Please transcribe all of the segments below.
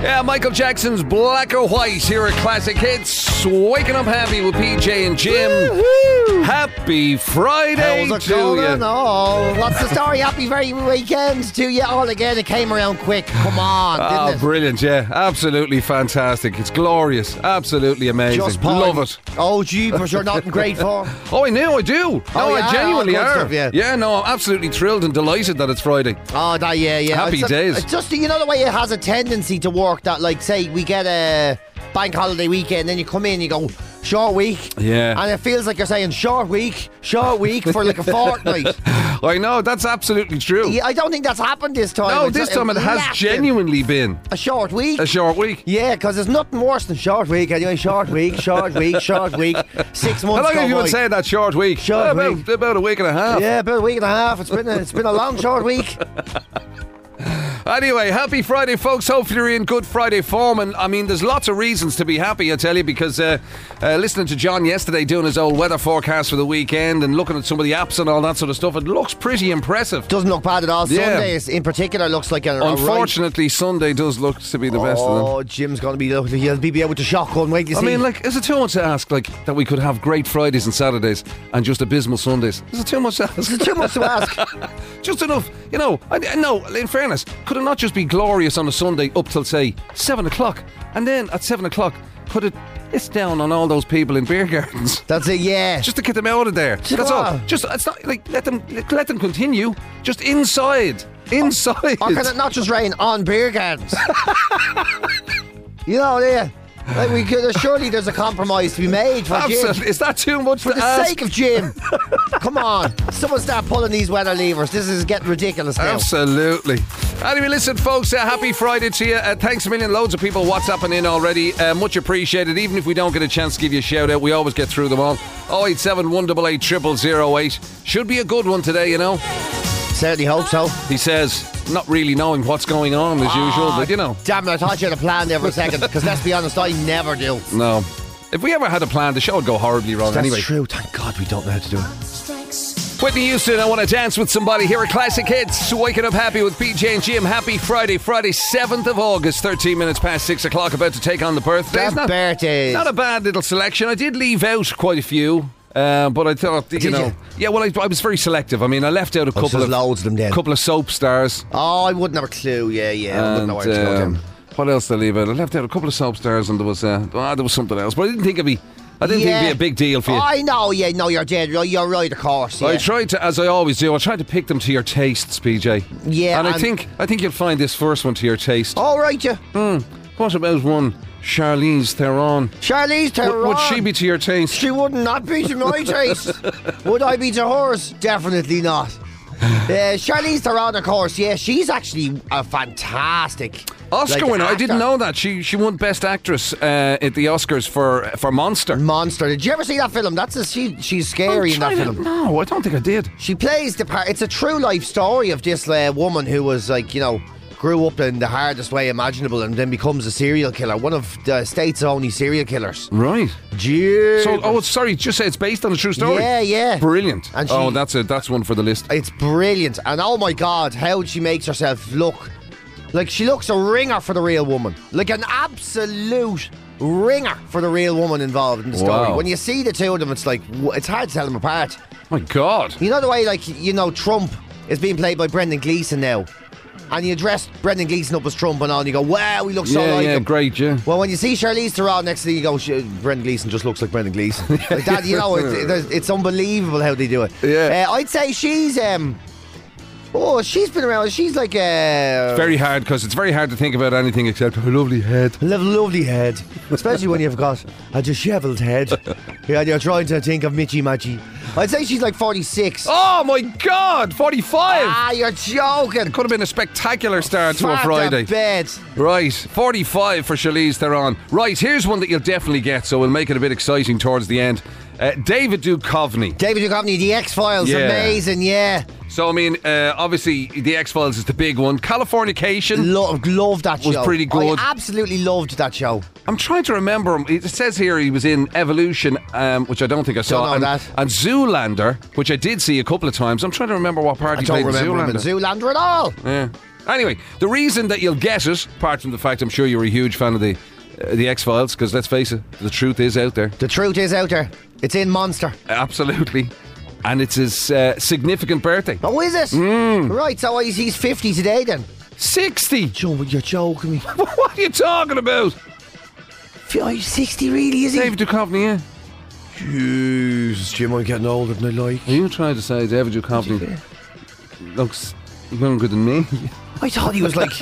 Yeah, Michael Jackson's Black or White here at Classic Hits. Waking up happy with PJ and Jim. Woo-hoo. Happy Friday How's it to going? you. Oh, what's the story? Happy very weekend to you all again. It came around quick. Come on, Oh, didn't it? brilliant, yeah. Absolutely fantastic. It's glorious. Absolutely amazing. Just fine. Love it. Oh, jeepers, you're not in great form. Oh, I do. No, yeah, I genuinely good are. stuff, yeah. No, I'm absolutely thrilled and delighted that it's Friday. Oh, that, yeah. Happy days. It's just, you know the way it has a tendency to work that, like, say, we get a bank holiday weekend, then you come in and you go, short week. Yeah. And it feels like you're saying short week for like a fortnight. I know, that's absolutely true. Yeah, I don't think that's happened this time. No, this time it has genuinely been a short week. a short week. Yeah, because there's nothing worse than short week. Anyway, short week. 6 months. How long have you go been by. saying that short week? Short week. About a week and a half. Yeah, about a week and a half. It's been a long short week. Anyway, happy Friday, folks. Hopefully you're in good Friday form. And I mean, there's lots of reasons to be happy, I tell you, because listening to John yesterday doing his old weather forecast for the weekend and looking at some of the apps and all that sort of stuff, it looks pretty impressive. Doesn't look bad at all. Yeah. Sundays in particular looks like a Unfortunately, Sunday does look to be the best of them. Oh, Jim's going to be he'll be able to shotgun. Wait, you see. I mean, like, is it too much to ask, like, that we could have great Fridays and Saturdays and just abysmal Sundays? Is it too much to ask? Is it too much to ask? Just enough, you know. No, in fairness, could it not just be glorious on a Sunday up till, say, 7 o'clock? And then at 7 o'clock, put it's down on all those people in beer gardens. That's it, yeah. Just to get them out of there. That's all. Just, it's not like, let them continue. Just inside. Inside. Or can it not just rain on beer gardens? You know, yeah. Like we could, surely there's a compromise to be made for Jim. Is that too much For to the ask? sake of Jim. Come on. Someone start pulling these weather levers. This is getting ridiculous now. Absolutely. Anyway, listen, folks, happy Friday to you. Thanks a million. Loads of people WhatsApping in already. Much appreciated. Even if we don't get a chance to give you a shout out, we always get through them all. 087 188 0008. Should be a good one today, you know. Certainly hope so. He says, not really knowing what's going on as usual, but you know. Damn it, I thought you had a plan there for a second. Because let's be honest, I never do. No. If we ever had a plan, the show would go horribly wrong That's anyway. true. Thank God we don't know how to do it. Whitney Houston, I Want to Dance with Somebody here at Classic Hits. Waking up happy with PJ and Jim. Happy Friday, 7th of August, 13 minutes past 6 o'clock, about to take on the birthdays. Birthdays. Not a bad little selection. I did leave out quite a few. But I thought, you know, yeah. Well, I was very selective. I mean, I left out a couple of loads of them then. couple of soap stars. Oh, I wouldn't have a clue. Yeah. I wouldn't know where to go then. What else did I leave out? I left out a couple of soap stars, and there was something else. But I didn't think it'd be a big deal for you. I know. Yeah, no, you're dead. You're right, of course. Yeah. I tried to, as I always do, I tried to pick them to your tastes, PJ. Yeah, and I think you'll find this first one to your taste. All right, yeah. What about one, Charlize Theron? Charlize Theron. Would she be to your taste? She would not be to my taste. Would I be to hers? Definitely not. Charlize Theron, of course, yeah, she's actually a fantastic Oscar winner. I actor. didn't know that. She won Best Actress at the Oscars for Monster. Monster. Did you ever see that film? She's scary in that film. No, I don't think I did. She plays the part. It's a true life story of this woman who was like, you know, grew up in the hardest way imaginable and then becomes a serial killer. One of the state's only serial killers. Right. Jeez. So, sorry, just say it's based on a true story. Yeah. Brilliant. And that's one for the list. It's brilliant. And oh my God, how she makes herself look. Like, she looks a ringer for the real woman. Like an absolute ringer for the real woman involved in the story. Wow. When you see the two of them, it's like, it's hard to tell them apart. My God. You know the way, like, you know, Trump is being played by Brendan Gleeson now. And you dress Brendan Gleeson up as Trump and all, and you go, wow, he looks so like him. Great, yeah. Well, when you see Charlize Theron next thing, you go, Brendan Gleeson just looks like Brendan Gleeson. Like that, you know, it's unbelievable how they do it. Yeah. I'd say she's she's been around. She's like It's very hard because it's very hard to think about anything except her lovely head. lovely head, especially when you've got a dishevelled head. Yeah, you're trying to think of Mitchy Matchy. I'd say she's like 46. Oh my God, 45. Ah, you're joking. Could have been a spectacular start to a Fat Friday. bed. Right, 45 for Charlize Theron. Right, here's one that you'll definitely get, so we'll make it a bit exciting towards the end. David Duchovny. David Duchovny, The X-Files, Yeah. amazing, yeah. So, I mean, obviously, The X-Files is the big one. Californication. Loved that Was show. pretty good. I absolutely loved that show. I'm trying to remember him. It says here he was in Evolution, which I don't think I saw. Don't know that. And Zoolander, which I did see a couple of times. I'm trying to remember what part I he don't played in remember him in Zoolander at all. Yeah. Anyway, the reason that you'll get it, apart from the fact I'm sure you're a huge fan of the X-Files, because let's face it, the truth is out there. The truth is out there. It's in Monster. Absolutely. And it's his significant birthday. Oh, is it? Right, so he's 50 today then. 60! Joe, you're joking me. What are you talking about? He's 60 really, is he? David Duchovny, yeah. Jesus, Jim, I'm getting older than I like. Are you trying to say David Duchovny looks younger than me? I thought he was like...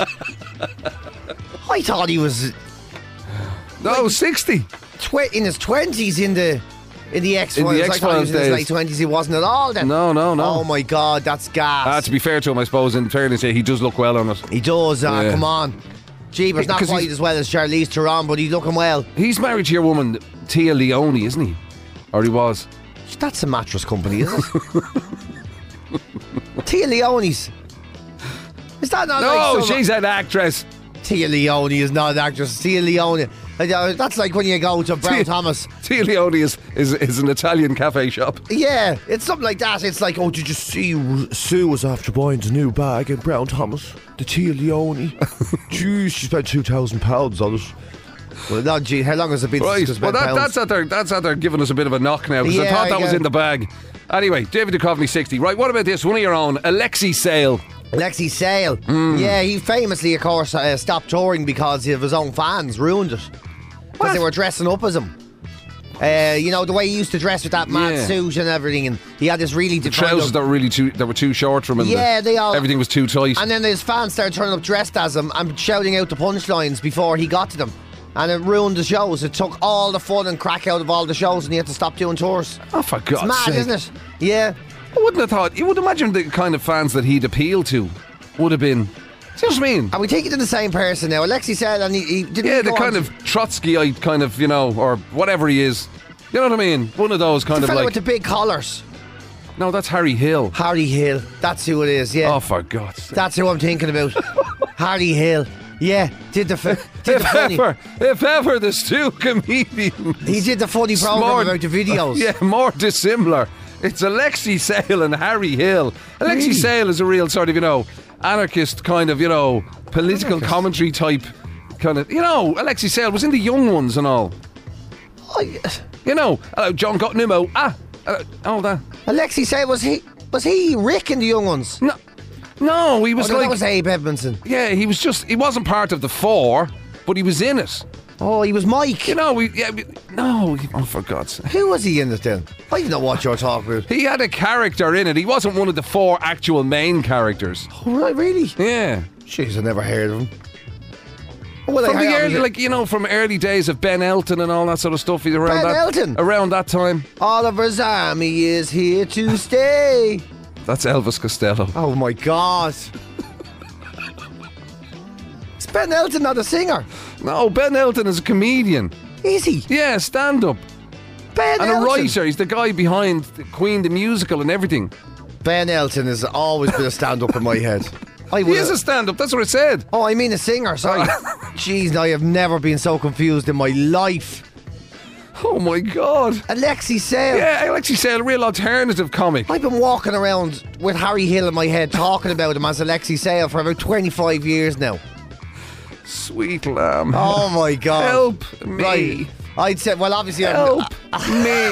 I thought he was No, 60. in his 20s in the X-Files. In the I thought he was in his X-Files late 20s. He wasn't at all then. No. Oh my God, that's gas. To be fair to him, I suppose, in fairness, he does look well on it. He does, Yeah. come on. Jeepers, not 'Cause quite he's- as well as Charlize Theron, but he's looking well. He's married to your woman, Tia Leone, isn't he? Or he was. That's a mattress company, isn't it? Tia Leone's. Is that not No, like some... she's an actress. Tia Leone is not an actress. Tia Leone. That's like when you go to Brown Thomas. Tia Leone is an Italian cafe shop. Yeah, it's something like that. It's like, oh, did you see Sue was after buying the new bag in Brown Thomas? The Tia Leone. Jeez, she spent £2,000 on it. Well, no, gee, how long has it been Right, since well, that's how they're giving us a bit of a knock now, because I Yeah, thought that was yeah. in the bag. Anyway, David Duchovny, 60. Right, what about this? One of your own, Alexei Sale. Alexei Sale. Yeah, he famously, of course, stopped touring because of his own fans, ruined it. Because they were dressing up as him. You know, the way he used to dress with that mad Yeah. suit and everything, and he had this really defined Trousers look. that were too short from him. Yeah, they all... Everything was too tight. And then his fans started turning up dressed as him and shouting out the punchlines before he got to them. And it ruined the shows. It took all the fun and crack out of all the shows, and he had to stop doing tours. Oh, for God's It's mad, sake. isn't it? Yeah. I wouldn't have thought. You would imagine the kind of fans that he'd appeal to would have been. See what I mean? Are we taking to the same person now? Alexei said, and he didn't. Yeah, he the go kind on of Trotskyite kind of, or whatever he is. You know what I mean? One of those kind the of fellow like. with the big collars. No, that's Harry Hill. Harry Hill. That's who it is. Yeah. Oh, for God's sake. That's who I'm thinking about. Harry Hill. Yeah, did the funny. If ever there's two comedians. He did the funny program Smart- about the videos. Yeah, more dissimilar. It's Alexei Sale and Harry Hill. Alexei Really? Sale is a real sort of, anarchist kind of, political commentary type kind of, Alexei Sale was in the Young Ones and all. John got Nimmo. All that. Alexei said, was he Rick in the Young Ones? No, he was No, like, that was Abe Edmondson. yeah, he wasn't part of the four, but he was in it. Oh, he was Mike. Oh, for God's sake. Who was he in it then? I don't know what you're talking about. He had a character in it. He wasn't one of the four actual main characters. Oh, right, really? Yeah. Jeez, I never heard of him. Well, From the early, from early days of Ben Elton and all that sort of stuff. He's around Ben that, Elton? around that time. Oliver's Army is here to stay. That's Elvis Costello. Oh my God. Is Ben Elton not a singer? No, Ben Elton is a comedian. Is he? Yeah, stand up Ben and Elton. a writer. He's the guy behind Queen the musical and everything. Ben Elton has always been a stand-up in my head. He is a stand up. That's what I said. Oh, I mean a singer, sorry. Jeez, I have never been so confused in my life. Oh my God. Alexei Sale. Yeah, Alexei Sale, a real alternative comic. I've been walking around with Harry Hill in my head talking about him as Alexei Sale for about 25 years now. Sweet lamb. Oh my God. Help me. Right. I'd say, well, obviously, Help me.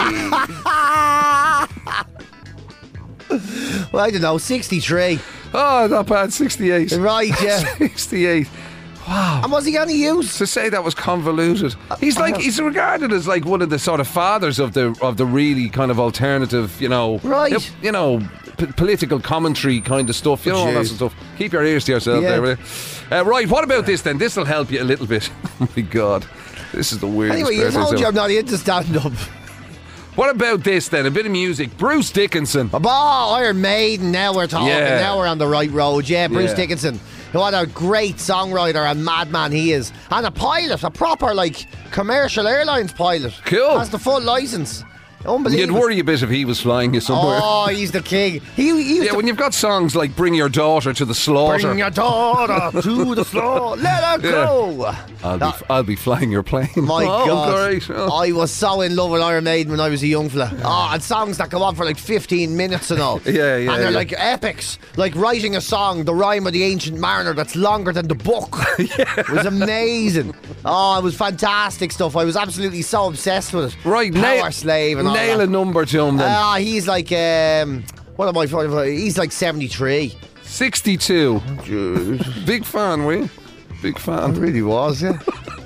well, I don't know, 63. Oh, not bad. 68. Right, yeah. 68. And was he any use? To say that was convoluted. He's regarded as like one of the sort of fathers of the really kind of alternative, Right. Political commentary kind of stuff, all that Jeez. sort of stuff. Keep your ears to yourself Yeah. there, will you? Right, what about this then? This will help you a little bit. Oh my God. This is the weirdest Anyway, you birthday told you song. I'm not into stand-up. What about this then? A bit of music. Bruce Dickinson. Iron Maiden, now we're talking. Yeah. Now we're on the right road. Yeah, Bruce Yeah. Dickinson. What a great songwriter and madman he is. And a pilot, a proper, commercial airlines pilot. Cool. Has the full licence. Unbelievable. You'd worry a bit if he was flying you somewhere. Oh, he's the king. He Yeah, when you've got songs like Bring Your Daughter to the Slaughter. Bring your daughter to the floor. Let her go. I'll be flying your plane. My God. Great. Oh. I was so in love with Iron Maiden when I was a young fella. And songs that go on for like 15 minutes and all. Yeah. And they're like epics. Like writing a song, The Rime of the Ancient Mariner, that's longer than the book. It was amazing. Oh, it was fantastic stuff. I was absolutely so obsessed with it. Right, Power Slave and all nail that. a number to him then. He's like, what am I? He's like 73. 62. Big fan, were you? Big It fan. really was, yeah.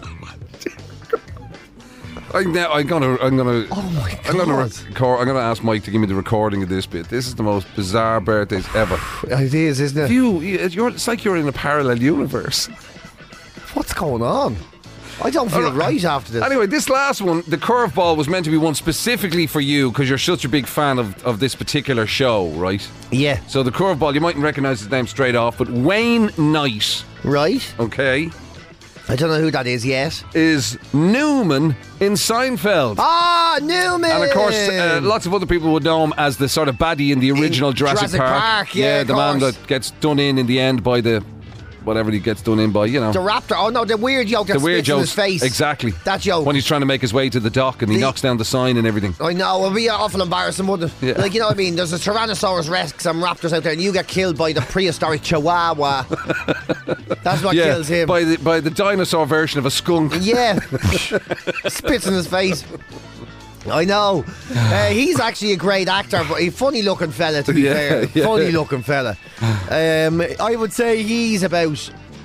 I'm gonna. Oh my God. I'm gonna ask Mike to give me the recording of this bit. This is the most bizarre birthdays ever. It is, isn't it? It's like you're in a parallel universe. What's going on? I don't feel right after this. Anyway, this last one, the curveball was meant to be one specifically for you because you're such a big fan of this particular show, right? Yeah. So the curveball, you mightn't recognise his name straight off, but Wayne Knight, Right? okay, I don't know who that is yet. is Newman in Seinfeld. Ah, Newman! And of course, lots of other people would know him as the sort of baddie in the original Jurassic Park. Yeah, the man that gets done in the end by the whatever he gets done in by, you know. The raptor. Oh no, the weird yoke that The weird spits in his jokes. face. Exactly. That yoke. When he's trying to make his way to the dock and he knocks down the sign and everything. I know, it would be awful embarrassing, wouldn't it? Yeah. Like, you know what I mean? There's a Tyrannosaurus Rex and raptors out there and you get killed by the prehistoric Chihuahua. That's what kills him. By the dinosaur version of a skunk. Yeah. Spits in his face. I know. He's actually a great actor, but a funny looking fella, to be fair. Yeah. Funny looking fella. I would say he's about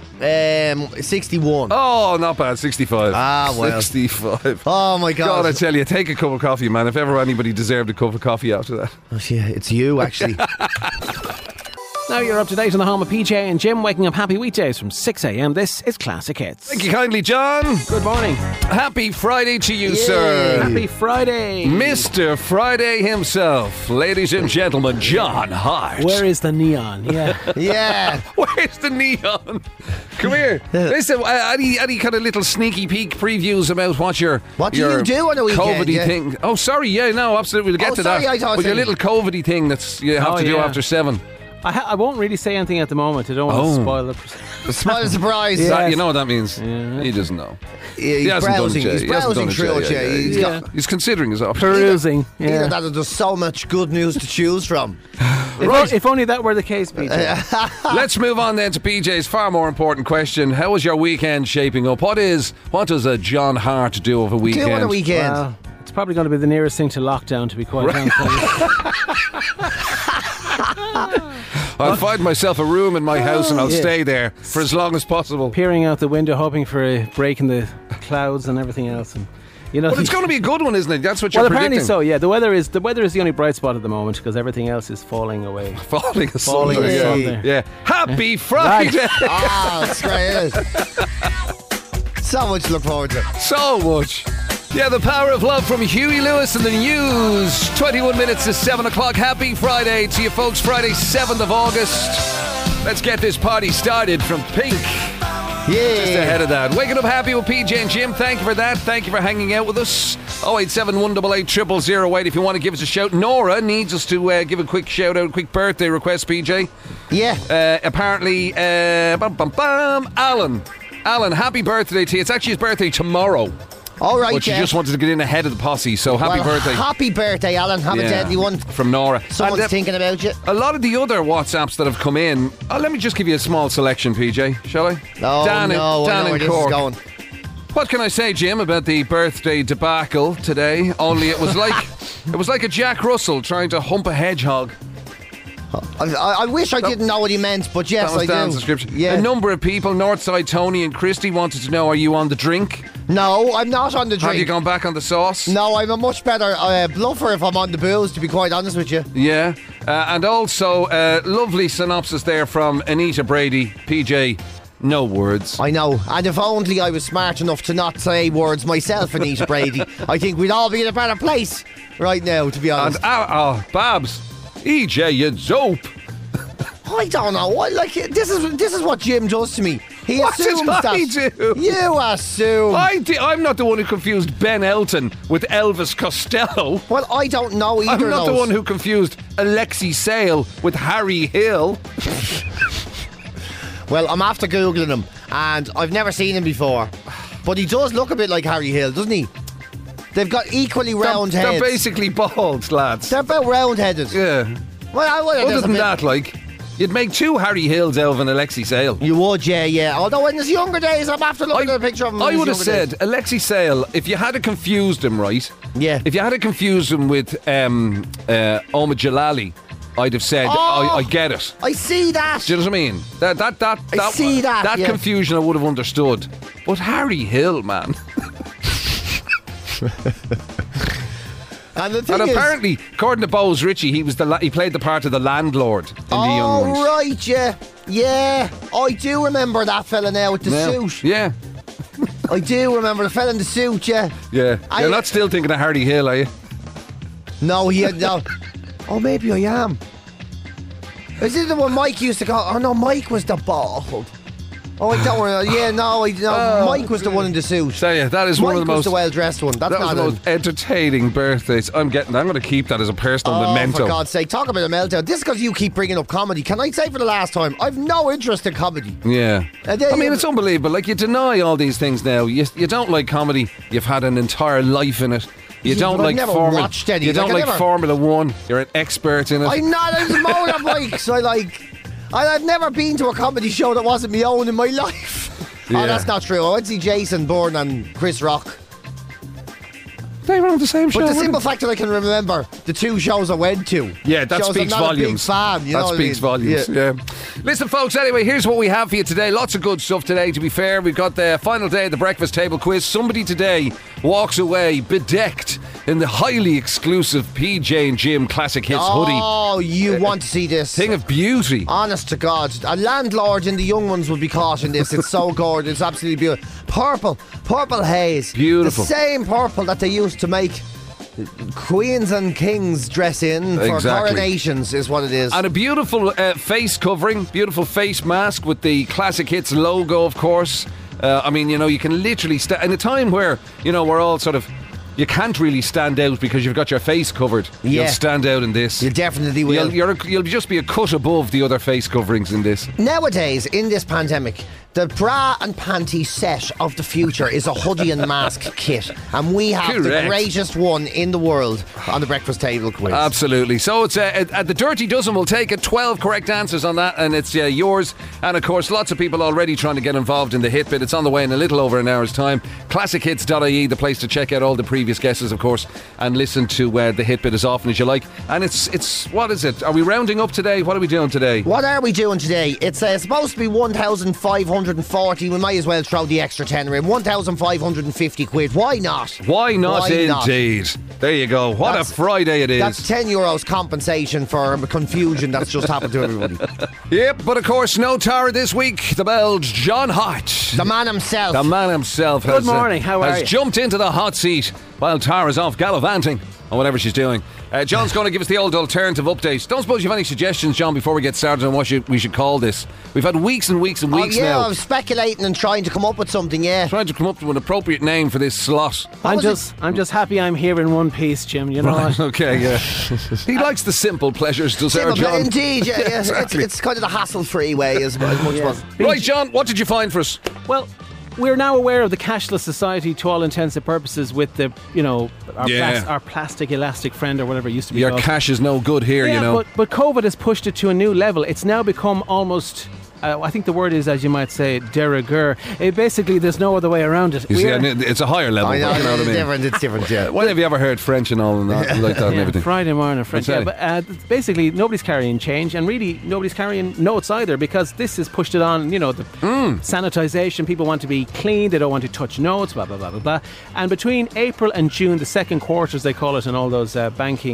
61. Oh, not bad. 65. Ah, well. 65. Oh my God. God, I tell you, take a cup of coffee, man. If ever anybody deserved a cup of coffee after that. Oh, yeah, it's you, actually. Now you're up to date on the home of PJ and Jim, waking up happy weekdays from 6 a.m. This is Classic Hits. Thank you kindly, John. Good morning. Happy Friday to you, sir. Happy Friday. Mr. Friday himself. Ladies and gentlemen, John Hart. Where is the neon? Yeah. Yeah. Where's the neon? Come here. Listen, any kind of little sneaky peek previews about what your What do you do on a weekend, COVID-y yeah? thing? Oh, sorry. Yeah, no, absolutely. We'll get to sorry, that. I thought But your saying- little COVID-y thing that's you have Oh, to do yeah. after 7. I won't really say anything at the moment. I don't want to spoil it. Smile surprise. Yeah. That, you know what that means? Yeah. He doesn't know. He's hasn't done browsing. it yet. He's He hasn't browsing done it through yet. it. Yeah. He's Yeah. got He's considering his options. Perusing. either Yeah. that or there's so much good news to choose from. If only that were the case, PJ. Let's move on then to PJ's far more important question. How is your weekend shaping up? What does a John Hart do of a weekend? Do on a weekend. Well, it's probably going to be the nearest thing to lockdown, to be quite honest with you. I'll find myself a room in my house and I'll Yeah. stay there for as long as possible. Peering out the window, hoping for a break in the clouds and everything else. And you know, But it's going to be a good one, isn't it? That's what you're well, apparently predicting. so. Yeah, the weather is the only bright spot at the moment because everything else is falling away. Falling Falling asunder. Yeah. asunder. Yeah. Happy Friday! Ah, that's great. Isn't it? So much to look forward to. So much. Yeah, the power of love from Huey Lewis and the news. 21 minutes to 7 o'clock. Happy Friday to you folks. Friday, 7th of August. Let's get this party started from Pink. Just ahead of that. Waking up happy with PJ and Jim. Thank you for that. Thank you for hanging out with us. 087 188 0008 if you want to give us a shout. Nora needs us to give a quick shout out, quick birthday request, PJ. Yeah. Apparently, Alan, happy birthday to you. It's actually his birthday tomorrow. All right, But she Jeff. just wanted to get in ahead of the posse, so happy Well, birthday. Happy birthday, Alan. Have a Yeah, deadly one. from Nora. Someone's And, thinking about you. a lot of the other WhatsApps that have come in, let me just give you a small selection, PJ, shall I? Oh, Dan no, I Dan know where in this is Cork. going. What can I say, Jim, about the birthday debacle today? Only it was like a Jack Russell trying to hump a hedgehog. I wish I didn't know what he meant, but yes, That was I Dan's do. description. Yeah. A number of people, Northside Tony and Christy, wanted to know, are you on the drink? No, I'm not on the drink. Have you gone back on the sauce? No, I'm a much better bluffer if I'm on the booze, to be quite honest with you. Yeah. And also, lovely synopsis there from Anita Brady. PJ, no words. I know, and if only I was smart enough to not say words myself, Anita Brady, I think we'd all be in a better place right now, to be And, honest. Babs, EJ, you dope. I don't know. This is what Jim does to me. He What did assumes I that. do? You assume. I'm not the one who confused Ben Elton with Elvis Costello. Well, I don't know either. I'm not of the those. one who confused Alexi Sale with Harry Hill. Well, I'm after Googling him, and I've never seen him before. But he does look a bit like Harry Hill, doesn't he? They've got equally round They're heads. basically bald, lads. They're about round-headed. Yeah. Well, Other than that, like, you'd make two Harry Hills out of an Alexi Sale. You would, yeah. Although in his younger days, I'm after looking at a picture of him. I in his would have younger said Alexi Sale, if you had to confused him, right? Yeah. If you had to confuse him with Omid Jalali, I'd have said, Oh! I get it. I see that. Do you know what I mean? I see that, That yeah. confusion I would have understood. But Harry Hill, man. And the thing And is, apparently, according to Bose Ritchie, he played the part of the landlord in The Young Ones. right, yeah. I do remember that fella now with the suit. Yeah, I do remember the fella in the suit, yeah. yeah. I- You're not still thinking of Harry Hill, are you? No, no. Oh, maybe I am. Is it the one Mike used to call? Oh no, Mike was the bald. Oh, I don't worry. Yeah, no, Mike was the one in the suit. Tell you, that is Mike one of the was most the well-dressed one. That's that was not the him. most entertaining birthdays I'm getting. I'm going to keep that as a personal Oh, memento. for God's sake, talk about a meltdown. This is because you keep bringing up comedy. Can I say for the last time, I've no interest in comedy. Yeah. And then I mean, you- it's unbelievable. Like, you deny all these things now. You don't like comedy. You've had an entire life in it. You Yeah, don't but I've like never Formula. watched any. You don't Like, I like never- Formula One. You're an expert in it. I'm not into motorbikes. I've never been to a comedy show that wasn't my own in my life. Yeah. Oh, that's not true. I went to see Jason Bourne and Chris Rock. They were on the same show. But the weren't simple they? fact that I can remember the two shows I went to. Yeah, that shows speaks I'm not volumes. A big fan, you know that what I speaks mean? volumes. Yeah. Listen, folks. Anyway, here's what we have for you today. Lots of good stuff today. To be fair, we've got the final day of the breakfast table quiz. Somebody today walks away bedecked in the highly exclusive PJ and Jim Classic Hits hoodie. Oh, you want to see this? Thing of beauty. Honest to God, a landlord in the young ones would be caught in this. It's so gorgeous. It's absolutely beautiful. Purple haze. Beautiful. The same purple that they used to make queens and kings dress in for Exactly. coronations is what it is. And a beautiful face covering, beautiful face mask with the Classic Hits logo, of course. I mean, you can literally in a time where, we're all sort of, you can't really stand out because you've got your face covered. Yeah. You'll stand out in this. You definitely will. You'll just be a cut above the other face coverings in this. Nowadays, in this pandemic, the bra and panty set of the future is a hoodie and mask kit. And we have the Correct. greatest one in the world on the breakfast table quiz. Absolutely. So it's at the Dirty Dozen. We'll take it. 12 correct answers on that, and it's yours. And of course, lots of people already trying to get involved in the hit bit. It's on the way in a little over an hour's time. ClassicHits.ie, the place to check out all the previous guesses, of course, and listen to the hit bit as often as you like. And it's what is it? Are we rounding up today? What are we doing today? What are we doing today? It's supposed to be 1,540. We might as well throw the extra tenner in. 1,550 quid. Why not? Why not, Why not? indeed? There you go. What That's- a Friday it is. That's €10 compensation for confusion that's just happened to everybody. Yep, but of course, no Tara this week. The Belge, John Hart. The man himself. The man himself Good morning, how are has you? jumped into the hot seat while Tara's off gallivanting or whatever she's doing. John's going to give us the old alternative update. Don't suppose you have any suggestions, John, before we get started on what we should call this? We've had weeks and weeks and weeks yeah, now I was speculating and trying to come up with something, yeah. trying to come up with an appropriate name for this slot. I'm just happy I'm here in one piece, Jim. You know what? Okay, yeah. He likes the simple pleasures, does our Simple, John? indeed, yeah. Exactly. It's kind of the hassle-free way as much as Right, John, what did you find for us? Well, we're now aware of the cashless society to all intents and purposes with the, our plastic elastic friend or whatever it used to be Your called. cash is no good here, Yeah, you know. but COVID has pushed it to a new level. It's now become almost, I think the word is, as you might say, de rigueur. Basically, there's no other way around it. You see, and it's a higher level. I know, you know what I mean? it's different, yeah. When have you ever heard French and all and that, like that and Yeah, everything? Friday morning, French. I'd Yeah, say. but basically, nobody's carrying change, and really, nobody's carrying notes either, because this has pushed it on. The sanitisation. People want to be clean. They don't want to touch notes. Blah blah blah blah blah. And between April and June, the second quarters they call it, in all those banking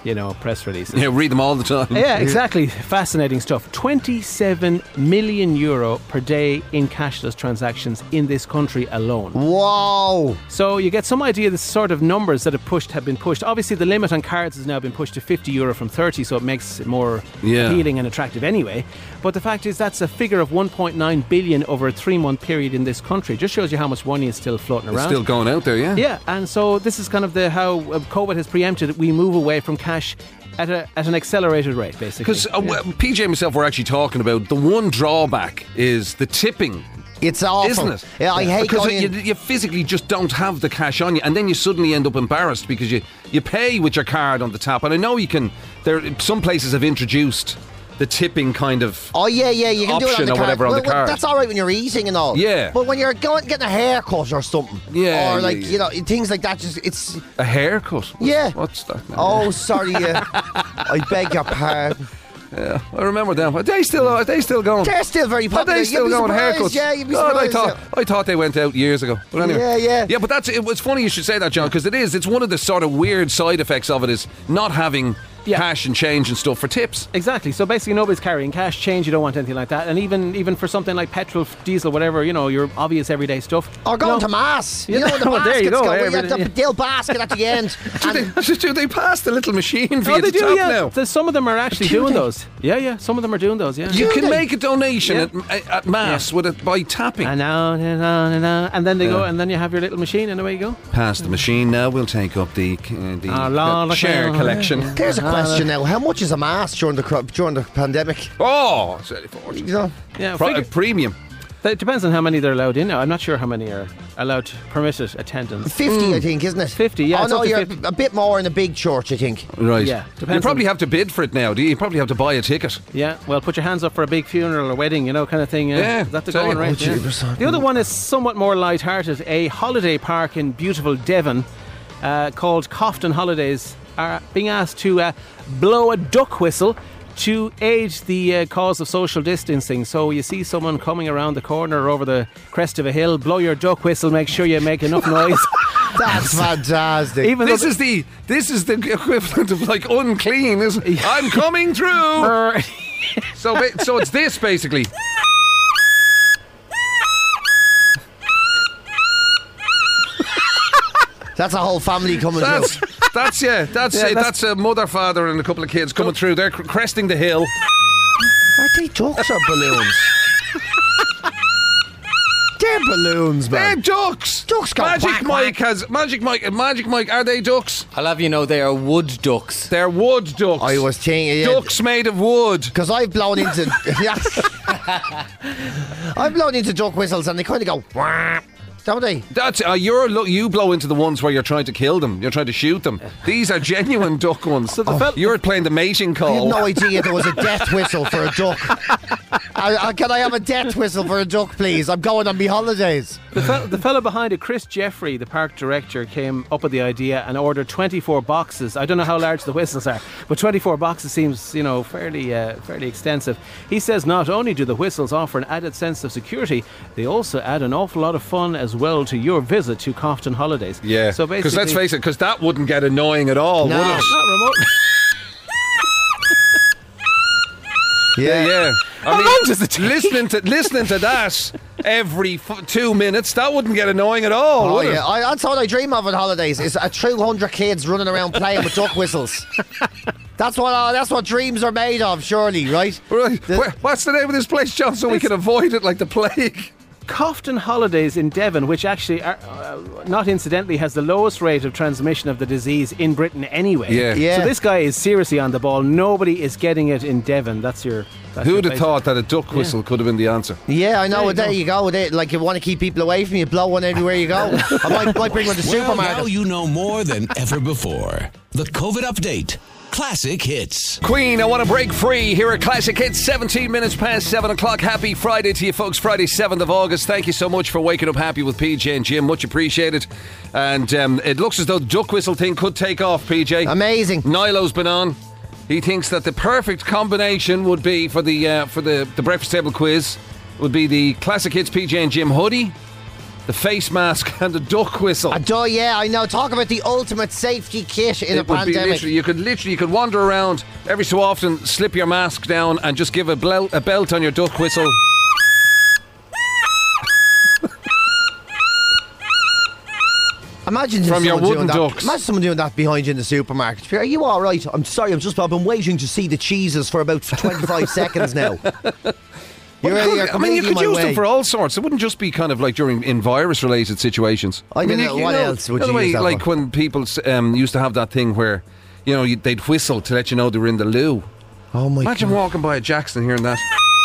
press releases. Yeah, read them all the time. Yeah, exactly. Fascinating stuff. 27 million euro per day in cashless transactions in this country alone. Wow. So you get some idea of the sort of numbers that have been pushed. Obviously, the limit on cards has now been pushed to 50 euro from 30, so it makes it more appealing and attractive anyway. But the fact is, that's a figure of 1.9 billion over a 3-month period in this country. Just shows you how much money is still floating around. It's still going out there, yeah. Yeah, and so this is kind of how COVID has preempted it. We move away from cash at an accelerated rate, basically. Because PJ and myself were actually talking about the one drawback is the tipping. It's awful. Isn't it? Yeah, I hate because going you physically just don't have the cash on you, and then you suddenly end up embarrassed because you pay with your card on the tap. And I know you can. Some places have introduced the tipping kind of you can do it on the or card. whatever on the card. That's all right when you're eating and all. Yeah. But when you're getting a haircut or something, or things like that, it's a haircut. What's that? Now? Oh, sorry. I beg your pardon. Yeah, I remember them. Are they still going? They're still very popular. Are they still going haircuts? Yeah, you'd be surprised. I thought they went out years ago. But anyway. Yeah. But it was funny you should say that, John, because it's one of the sort of weird side effects of it is not having cash and change and stuff for tips. Exactly. So basically nobody's carrying cash, change, you don't want anything like that. And even for something like petrol, diesel, whatever, your obvious everyday stuff. Or going to mass. Yeah. The baskets there you go. You have the dill basket at the end. Do they pass the little machine for you to tap now? Some of them are actually doing those. Yeah. Some of them are doing those, yeah. You can make a donation at mass with it by tapping. And then they go, and then you have your little machine, and away you go. Pass the machine now. We'll take up the share collection. There's a question now. How much is a mass during the pandemic? Oh, it's 40. Premium. It depends on how many they're allowed in now. I'm not sure how many are allowed permitted attendance. 50, I think, isn't it? 50, yeah. Oh, no, you're a bit more in a big church, I think. Right. Yeah. You probably have to bid for it now, do you? You probably have to buy a ticket. Yeah. Well, put your hands up for a big funeral or wedding, kind of thing. Yeah. That's the going rate. The other one is somewhat more light-hearted. A holiday park in beautiful Devon called Cofton Holidays are being asked to blow a duck whistle to aid the cause of social distancing. So you see someone coming around the corner or over the crest of a hill, blow your duck whistle, make sure you make enough noise. That's fantastic. This is the equivalent of like unclean, isn't it? I'm coming through. So it's this basically. That's a whole family coming through. That's a mother, father, and a couple of kids coming through. They're cresting the hill. Are they ducks or balloons? They're balloons, man. They're ducks. Ducks go Magic Mike. Are they ducks? I'll have you know they are wood ducks. They're wood ducks. I was thinking ducks made of wood. Because I've blown into I've blown into duck whistles and they kind of go. Wah. Don't they? That's you blow into the ones where you're trying to kill them. You're trying to shoot them. These are genuine duck ones. So you're playing the mating call. I had no idea there was a death whistle for a duck. Can I have a death whistle for a duck, please? I'm going on my holidays. The fellow behind it, Chris Jeffrey, the park director, came up with the idea and ordered 24 boxes. I don't know how large the whistles are, but 24 boxes seems, fairly extensive. He says not only do the whistles offer an added sense of security, they also add an awful lot of fun as well to your visit to Cofton Holidays. Yeah, so because let's face it, because that wouldn't get annoying at all, would it? Not remotely. Yeah. How long does it take? Listening to that every 2 minutes, that wouldn't get annoying at all, would it? That's what I dream of on holidays, is 200 kids running around playing with duck whistles. That's what dreams are made of, surely, right? Right. What's the name of this place, John, so we can avoid it like the plague? Cofton Holidays in Devon, which actually, not incidentally, has the lowest rate of transmission of the disease in Britain anyway. Yeah. So this guy is seriously on the ball. Nobody is getting it in Devon. Who'd have thought that a duck whistle could have been the answer? Yeah, I know. There you go. Like, you want to keep people away from you, blow one everywhere you go. I might bring one to the supermarket. Now you know more than ever before. The COVID Update. Classic Hits. Queen, I Want to Break Free here at Classic Hits, 17 minutes past 7 o'clock. Happy Friday to you folks, Friday 7th of August. Thank you so much for waking up happy with PJ and Jim, much appreciated. And it looks as though the duck whistle thing could take off, PJ. Amazing. Nilo's been on. He thinks that the perfect combination would be for the breakfast table quiz would be the Classic Hits PJ and Jim hoodie the face mask and the duck whistle. Yeah, I know. Talk about the ultimate safety kit in a It would be pandemic. you could wander around every so often, slip your mask down, and just give a belt on your duck whistle. Imagine From your someone wooden doing that. ducks. Imagine someone doing that behind you in the supermarket. Are you all right? I'm sorry. I've been waiting to see the cheeses for about 25 seconds now. You could my use way. them for all sorts. It wouldn't just be kind of like in virus-related situations. I don't know, what else would you you use use that like for? when people used to have that thing where, they'd whistle to let you know they were in the loo. Oh my Imagine God. walking by a Jackson hearing that.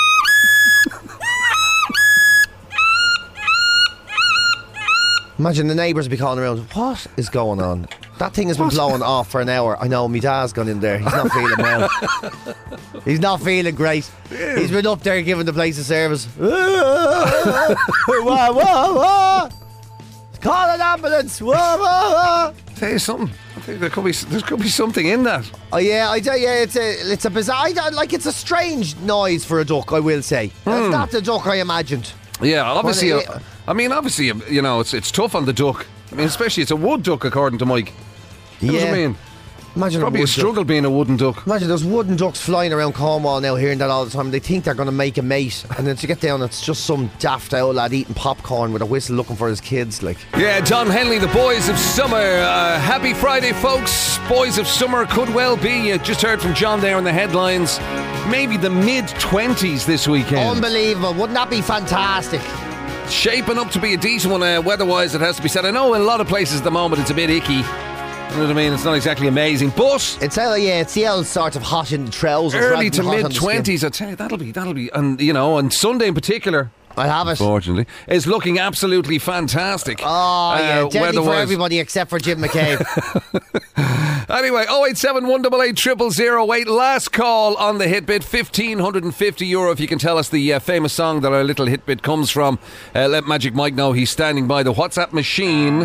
Imagine the neighbours would be calling around. What is going on? That thing has been blowing off for an hour. I know, my dad's gone in there. He's not feeling well. He's not feeling great. He's been up there giving the place a service. Whoa, whoa. Call an ambulance. Whoa, whoa. Tell you something. I think there could be something in that. Oh yeah, I tell you, it's a bizarre. It's a strange noise for a duck. I will say. It's not the duck I imagined. Yeah, obviously. Well, Obviously, it's tough on the duck. I mean, especially it's a wood duck, according to Mike. You know what I mean? Imagine Probably a wood duck. struggle being a wooden duck. Imagine there's wooden ducks flying around Cornwall now, hearing that all the time. They think they're going to make a mate, and then to get down, it's just some daft old lad eating popcorn with a whistle, looking for his kids. Like, Yeah, Don Henley, the Boys of Summer. Happy Friday, folks. Boys of Summer could well be. You just heard from John there in the headlines. Maybe the mid-20s this weekend. unbelievable! Wouldn't that be fantastic? Shaping up to be a decent one weather-wise, it has to be said. I know in a lot of places at the moment it's a bit icky. You know what I mean? It's not exactly amazing, but It's the old sort of hot in the trousers. rather early than to hot on the skin. mid-20s, I'd say that'll be, and on Sunday in particular, I have it. fortunately, is looking absolutely fantastic. Oh yeah, deadly for weather-wise. everybody except for Jim McCabe. Anyway, 087 188 0008. Last call on the Hitbit. €1,550 if you can tell us the famous song that our little Hitbit comes from. Let Magic Mike know he's standing by the WhatsApp machine.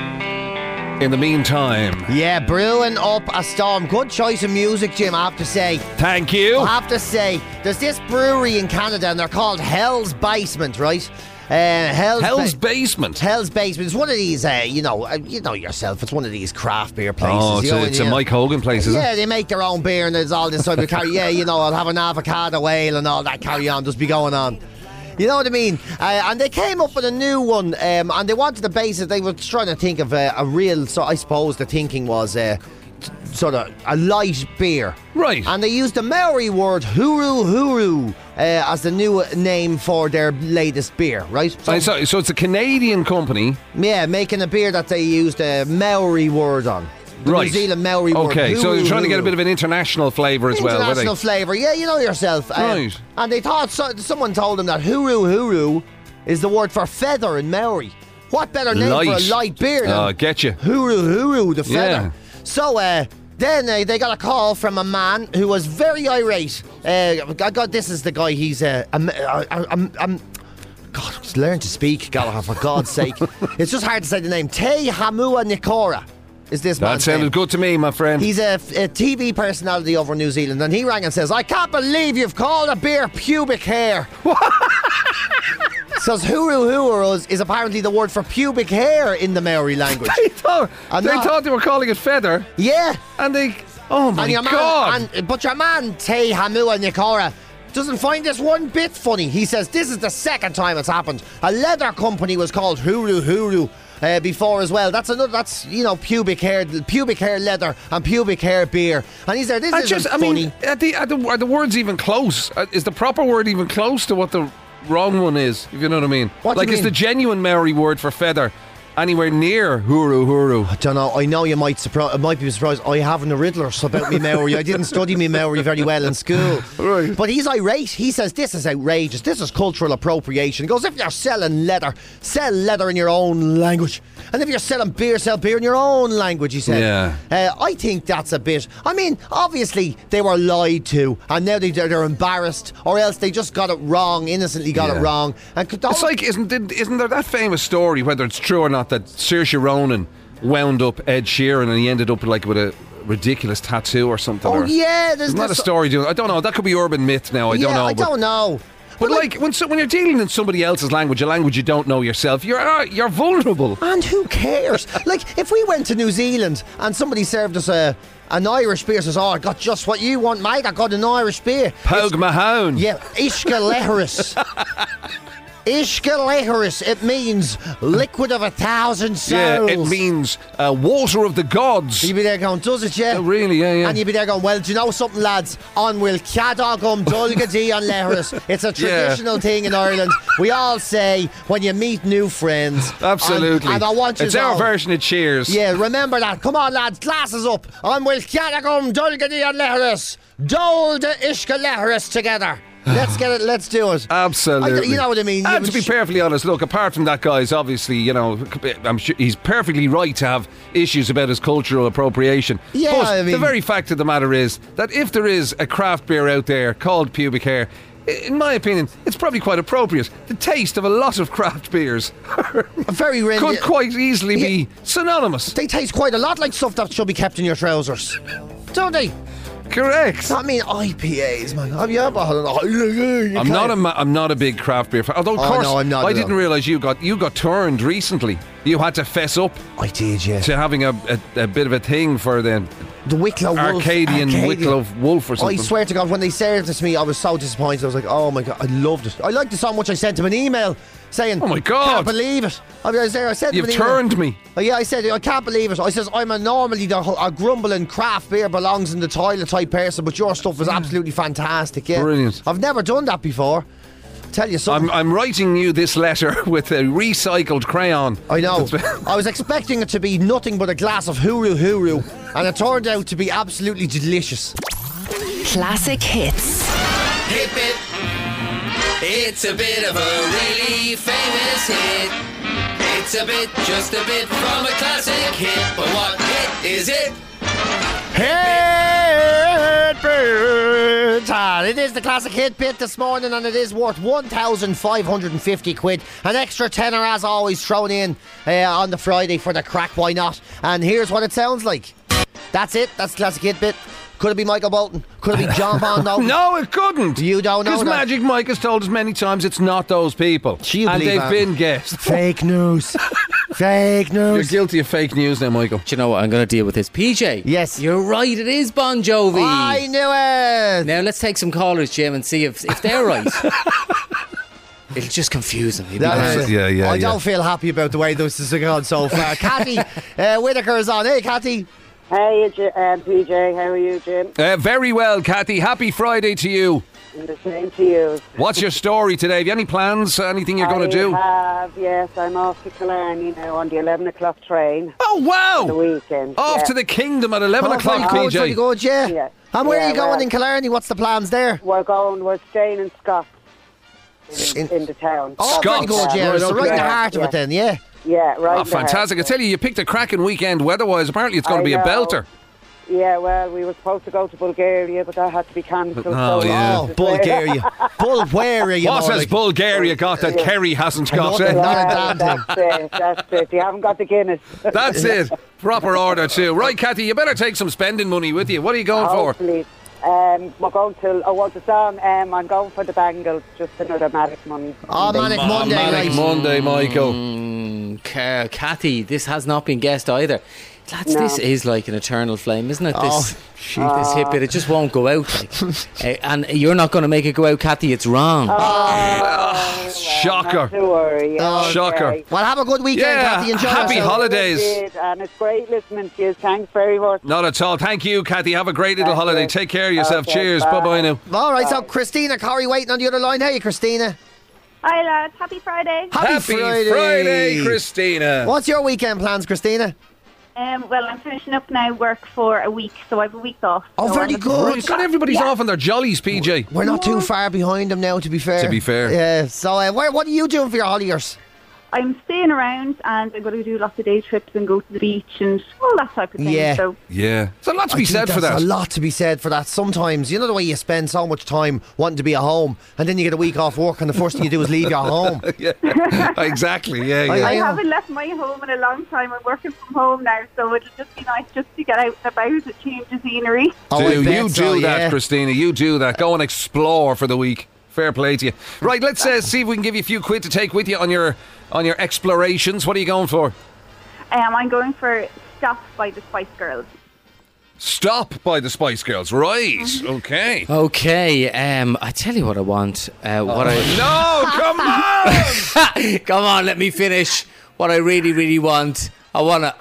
In the meantime, Yeah, brewing up a storm. Good choice of music, Jim, I have to say. thank you. I have to say, there's this brewery in Canada and they're called Hell's Basement, right? Hell's Basement. Hell's Basement. It's one of these, you know yourself, it's one of these craft beer places. Oh, it's a Mike Hogan place, is it? Yeah, they make their own beer and there's all this sort of carry. Yeah, I'll have an avocado ale and all that carry on, just be going on. You know what I mean? And they came up with a new one, and they wanted to base it. They were trying to think of a real. So I suppose the thinking was sort of a light beer, Right. And they used the Maori word "huru huru" as the new name for their latest beer, right? So it's a Canadian company. Yeah, making a beer that they used a Maori word on. The Right. New Zealand Maori word. Okay, so they're trying to get a huru. bit of an international flavour as well, were they? International flavour, yeah, you know yourself. Right. And they thought, someone told them that huru huru is the word for feather in Maori. What better name for a light beer than Oh, get you. huru huru, the feather. Yeah. So then they got a call from a man who was very irate. God, this is the guy, he's God, just learn to speak, Gallagher, for God's sake. It's just hard to say the name. Te Hamua Nikora is this That man's name. sounded good to me, my friend. He's a TV personality over in New Zealand, and he rang and says, "I can't believe you've called a beer pubic hair." Says huru huru is apparently the word for pubic hair in the Maori language. They thought they were calling it feather, Yeah. and they. Oh my And your God! but your man, Te Hamua Nikora, doesn't find this one bit funny. He says this is the second time it's happened. A leather company was called Huru Huru before as well. That's pubic hair leather and pubic hair beer. And he said this isn't funny. Are the words even close? Is the proper word even close to what the wrong one is? If you know what I mean. What do you is mean? the genuine Maori word for feather anywhere near huru huru? I don't know. I know you might be surprised. I haven't a riddlers about me Maori. I didn't study me Maori very well in school. Right. But he's irate. He says this is outrageous. This is cultural appropriation. He goes, if you're selling leather, sell leather in your own language. And if you're selling beer, sell beer in your own language, he said. Yeah. I think that's a bit... I mean, obviously, they were lied to. And now they're embarrassed. Or else they just got it wrong, innocently got it wrong. And It's like, isn't there that famous story, whether it's true or not, that Saoirse Ronan wound up Ed Sheeran and he ended up with a ridiculous tattoo or something? Oh, yeah. Isn't that a story? I don't know. That could be urban myth now. I don't know. I don't know. But like when you're dealing in somebody else's language, a language you don't know yourself, you're vulnerable. And who cares? Like, if we went to New Zealand and somebody served us an Irish beer, says, I got just what you want, mate. I got an Irish beer. Pogue Mahone. Yeah, Ishka Leheris. Ishka Leheris. It means liquid of 1,000 souls. Yeah, it means water of the gods. You'd be there going, does it, yeah? Oh, really, yeah. And you'd be there going, well, do you know something, lads? On will Cadogum Dulgadee on Leheris. It's a traditional thing in Ireland. We all say when you meet new friends. Absolutely. And I want you it's to our know, version of cheers. Yeah, remember that. Come on, lads, glasses up. On will Cadogum Dulgadee on Leheris. Dole de Ishka Leheris together. Let's get it. Let's do it. Absolutely. You know what I mean. And to be perfectly honest, look, apart from that guy's obviously, I'm sure he's perfectly right to have issues about his cultural appropriation. Yeah, but I mean, the very fact of the matter is that if there is a craft beer out there called Pubic Hair, in my opinion, it's probably quite appropriate. The taste of a lot of craft beers very rare. could quite easily be synonymous. They taste quite a lot like stuff that should be kept in your trousers, don't they? Correct. I mean IPAs, man. Have you ever? I'm not a big craft beer fan. Although, of course, no, I'm not I didn't realise you got turned recently. You had to fess up I did, yeah. to having a bit of a thing for the Wicklow Wolf. Arcadian Wicklow Wolf or something. I swear to God, when they served this to me, I was so disappointed. I was like, oh my God, I loved it. I liked it so much I sent him an email saying, Oh my God. Can't believe it. I was there, I sent him You've an email. turned me. Oh, yeah, I said, I can't believe it. I says, I'm normally a grumbling craft beer belongs in the toilet type person, but your stuff was absolutely fantastic, yeah. Brilliant. I've never done that before. Tell you something. I'm writing you this letter with a recycled crayon. I know. I was expecting it to be nothing but a glass of Huru, and it turned out to be absolutely delicious. Classic hits. Hit Bit. It's a bit of a really famous hit. It's a bit, just a bit from a classic hit. But what hit is it? Hit Bit! It is the classic hit bit this morning, and it is worth 1,550 quid. An extra tenner, as always, thrown in on the Friday for the crack. Why not? And here's what it sounds like. That's it. That's the classic hit bit. Could it be Michael Bolton? Could it be John Bondo? No, it couldn't. You don't know Because that. Magic Mike has told us many times it's not those people. Gee, you and believe they've that? been guessed. Fake news. Fake You're news. guilty of fake news now, Michael. Do you know what? I'm going to deal with this. PJ. Yes. You're right. It is Bon Jovi. I knew it. Now let's take some callers, Jim, and see if they're right. It'll just confuse them. He'll be That's mad. it. I don't feel happy about the way this has gone so far. Cathy Whitaker is on. Hey, Cathy. Hey, PJ, how are you, Jim? Very well, Cathy. Happy Friday to you. And the same to you. What's your story today? Have you any plans? Anything you're going to do? Yes, I'm off to Killarney now on the 11 o'clock train. Oh, wow. The weekend. Off to the kingdom at 11 o'clock, Very PJ. good, very good, yeah. Yeah. And where are you Yeah, going well- in Killarney? What's the plans there? We're staying in Scots in the town. Oh, very Scots. good, yeah. Right, So okay. right in the heart of Yeah. it then, yeah. Yeah, right. Oh, fantastic. I tell you picked a cracking weekend weather-wise. Apparently it's going to be a belter. Yeah, well, we were supposed to go to Bulgaria, but that had to be cancelled. Oh, so yeah. Oh, Bulgaria. Bulgaria. What has Bulgaria got that Kerry hasn't got? Nothing. Eh? Not a damn thing. That's it. You haven't got the Guinness. That's it. Proper order too. Right, Cathy, you better take some spending money with you. What are you going for? Hopefully. We're going to, it's on, I'm going for the Bangles, just another Manic Monday. Oh, Manic Monday, Manic right. Monday, Michael. Kathy, this has not been guessed either. Lads, No. this is like an eternal flame, isn't it? Oh, This hit bit, it just won't go out. Like. And you're not going to make it go out, Kathy. It's wrong. Shocker. Not to worry. Shocker. Okay. Well, have a good weekend, Yeah, Cathy. Enjoy happy yourself. holidays. It did, and it's great listening to you. Thanks very much. Not at all. Thank you, Cathy. Have a great little Thank holiday. you. Take care of yourself. Okay, Cheers. bye. Bye-bye now. All right, so Christina Corrie waiting on the other line. Hey, Christina. Hi lads, happy Friday. Happy Friday, Christina. What's your weekend plans, Christina? Well, I'm finishing up now work for a week, so I have a week off. Oh, So very I'm- good. Right, God, everybody's off on their jollies, PJ. We're not too far behind them now, to be fair. To be fair. Yeah, so what are you doing for your holidays? I'm staying around and I'm going to do lots of day trips and go to the beach and all that type of thing. Yeah. So Yeah. There's a lot to be I think said for there's that. a lot to be said for that. Sometimes, you know the way you spend so much time wanting to be at home, and then you get a week off work, and the first thing you do is leave your home. Yeah. Exactly. Yeah, yeah. I know. haven't left my home in a long time. I'm working from home now, so it'll just be nice just to get out and about and change the scenery. Oh, I Do bet you so, do that, yeah. Christina? You do that. Go and explore for the week. Fair play to you. Right, let's see if we can give you a few quid to take with you on your explorations. What are you going for? I'm going for Stop by the Spice Girls. Stop by the Spice Girls. Right. Okay. Okay, I tell you what I want. No, come on! Come on, let me finish. What I really, really want. I wanna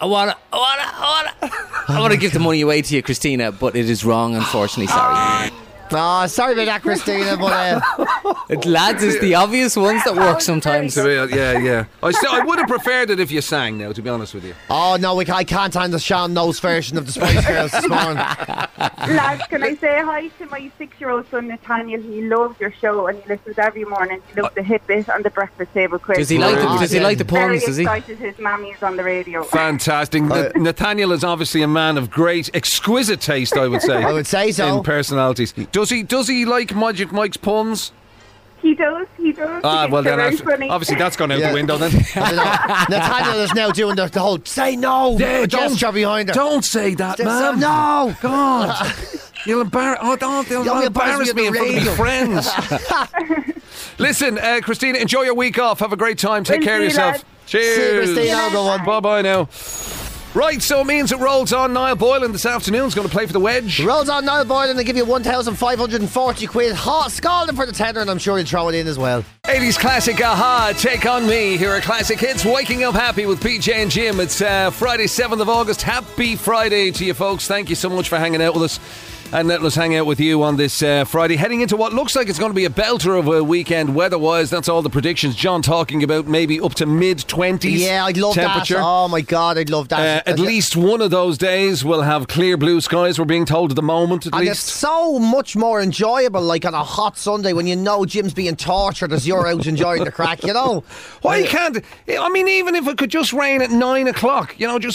give the money away to you, Christina, but it is wrong, unfortunately. Sorry. Oh, sorry about that, Christina, but Lads, it's the obvious ones that work sometimes. Yeah. I would have preferred it if you sang now, to be honest with you. oh no, I can't handle Sean No's version of the Spice Girls this morning. Lads, can I say hi to my 6-year-old son Nathaniel? He loves your show and he listens every morning. He loves the hit bit and the breakfast table quiz. Does he like the puns? Does he? Very excited his mammy's on the radio. Fantastic. Nathaniel is obviously a man of great, exquisite taste, I would say. I would say so. In personalities. Does he like Magic Mike's puns? He does. Well then, obviously that's gone out the window then. Nathaniel is now doing the whole say no gesture behind her. Don't say that, man. No, God. You'll embarrass me in front of my friends. Listen, Christina, enjoy your week off. Have a great time. Take care of yourself. Lads. Cheers. See you, Christina. Bye-bye now. Right, so it means it rolls on. Niall Boylan this afternoon is going to play for the Wedge. Rolls on Niall Boylan and give you 1,540 quid. Hot scalding for the tenner, and I'm sure he'll throw it in as well. 80s classic Aha, Take On Me. Here are classic hits. Waking Up Happy with PJ and Jim. It's Friday 7th of August. Happy Friday to you folks. Thank you so much for hanging out with us and letting us hang out with you on this Friday. Heading into what looks like it's going to be a belter of a weekend weather-wise. That's all the predictions. John talking about maybe up to mid-20s. Yeah, I'd love temperature. that. Oh my God, I'd love that. At least one of those days will have clear blue skies, we're being told at the moment, at and least. it's so much more enjoyable, like on a hot Sunday when you know Jim's being tortured as you're out enjoying the crack, you know. Why can't? I mean, even if it could just rain at 9 o'clock, you know, just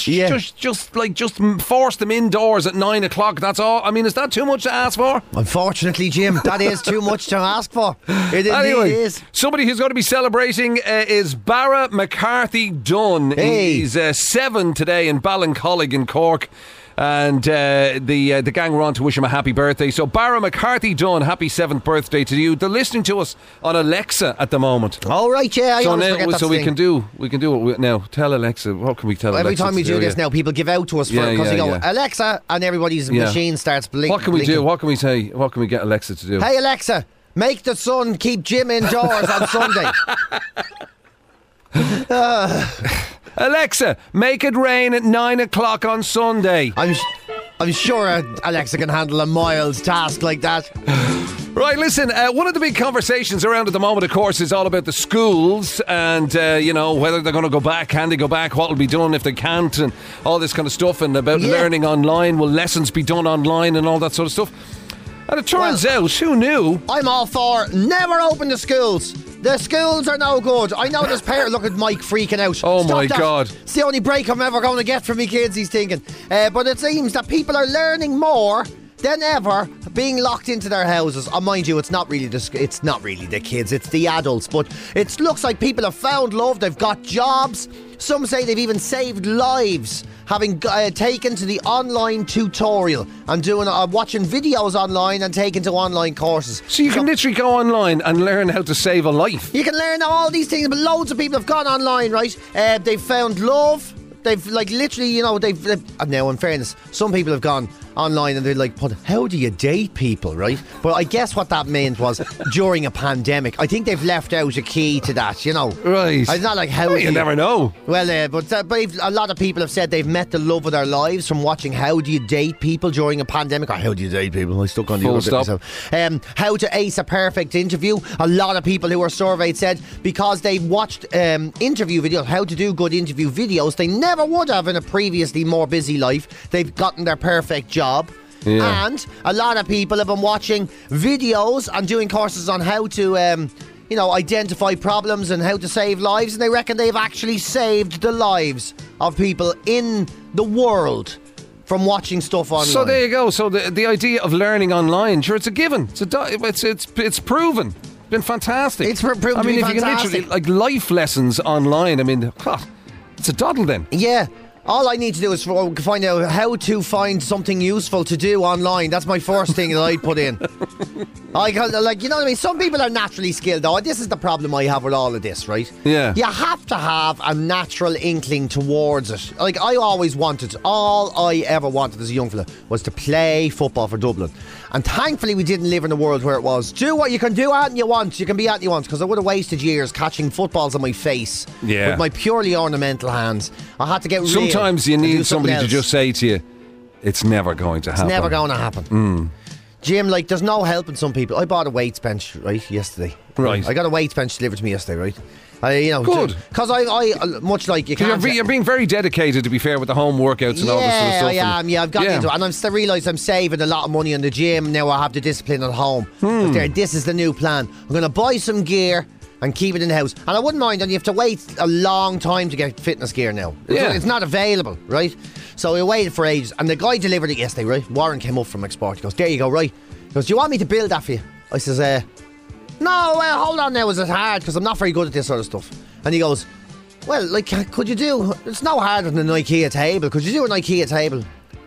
force them indoors at 9 o'clock. That's all. I mean, is that too much to ask for? Unfortunately, Jim, that is too much to ask for. It anyway, is. Somebody who's going to be celebrating is Barra McCarthy Dunn. Hey. He's 7 today in Ballincollig in Cork. And the gang were on to wish him a happy birthday. So Barra McCarthy Dunn, happy 7th birthday to you. They're listening to us on Alexa at the moment. All right, yeah. We can do it now. Tell Alexa. What can we tell Alexa? Every time we do this now, people give out to us because they go Alexa, and everybody's machine starts blinking. What can we do? What can we say? What can we get Alexa to do? Hey Alexa, make the sun keep Jim indoors on Sunday. Alexa, make it rain at 9 o'clock on Sunday. I'm sure Alexa can handle a mild task like that. Right, listen, one of the big conversations around at the moment, of course, is all about the schools and, whether they're going to go back, can they go back, what will be done if they can't, and all this kind of stuff, and about learning online, will lessons be done online and all that sort of stuff. And it turns out, who knew? I'm all for never open the schools. The schools are no good. I know there's parents. Look at Mike freaking out. Oh, Stop my that. God. It's the only break I'm ever going to get from me kids, he's thinking. But it seems that people are learning more than ever being locked into their houses. Mind you, it's not really the kids, it's the adults. But it looks like people have found love, they've got jobs. Some say they've even saved lives, having taken to the online tutorial and doing watching videos online and taking to online courses. So you can literally go online and learn how to save a life. You can learn all these things, but loads of people have gone online, right? They've found love. They've literally, they've now in fairness, some people have gone online and they're like, how do you date people, right? But I guess what that meant was during a pandemic. I think they've left out a key to that, Right. It's not like how you never know. Well, but a lot of people have said they've met the love of their lives from watching How Do You Date People during a pandemic. Or How Do You Date People? I stuck on the other bit myself. How to Ace a Perfect Interview. A lot of people who were surveyed said because they watched interview videos, how to do good interview videos, they never would have in a previously more busy life. They've gotten their perfect job. Yeah. And a lot of people have been watching videos and doing courses on how to identify problems and how to save lives, and they reckon they've actually saved the lives of people in the world from watching stuff online. So there you go. So the idea of learning online, sure, it's a given. It's proven. It's been fantastic. It's proven to be fantastic. If you can literally, like life lessons online, I mean, it's a doddle then. Yeah. All I need to do is find out how to find something useful to do online. That's my first thing that I'd put in. Like, you know what I mean? Some people are naturally skilled, though. This is the problem I have with all of this, right? Yeah. You have to have a natural inkling towards it. Like, I always wanted, all I ever wanted as a young fella was to play football for Dublin. And thankfully we didn't live in a world where it was, do what you can do and you want, you can be at you want, because I would have wasted years catching footballs on my face with my purely ornamental hands. I had to get real. Sometimes you need somebody to just say to you, it's never going to happen. It's never going to happen. Jim, like, there's no helping some people. I bought a weights bench, right, yesterday. Right. I got a weights bench delivered to me yesterday, right? Good. Because I much like you can't... You're being very dedicated, to be fair, with the home workouts and all this sort of stuff. Yeah, I am. Yeah, I've got into it. And I'm still realised I'm saving a lot of money on the gym. Now I have the discipline at home. But this is the new plan. I'm going to buy some gear and keep it in the house. And I wouldn't mind, and you have to wait a long time to get fitness gear now. It's not available, right? So we waited for ages. And the guy delivered it yesterday, right? Warren came up from Export. He goes, there you go, right? He goes, do you want me to build that for you? I says, no, hold on now, is it hard? Because I'm not very good at this sort of stuff. And he goes, well, like, could you do... It's no harder than an IKEA table. Could you do an IKEA table?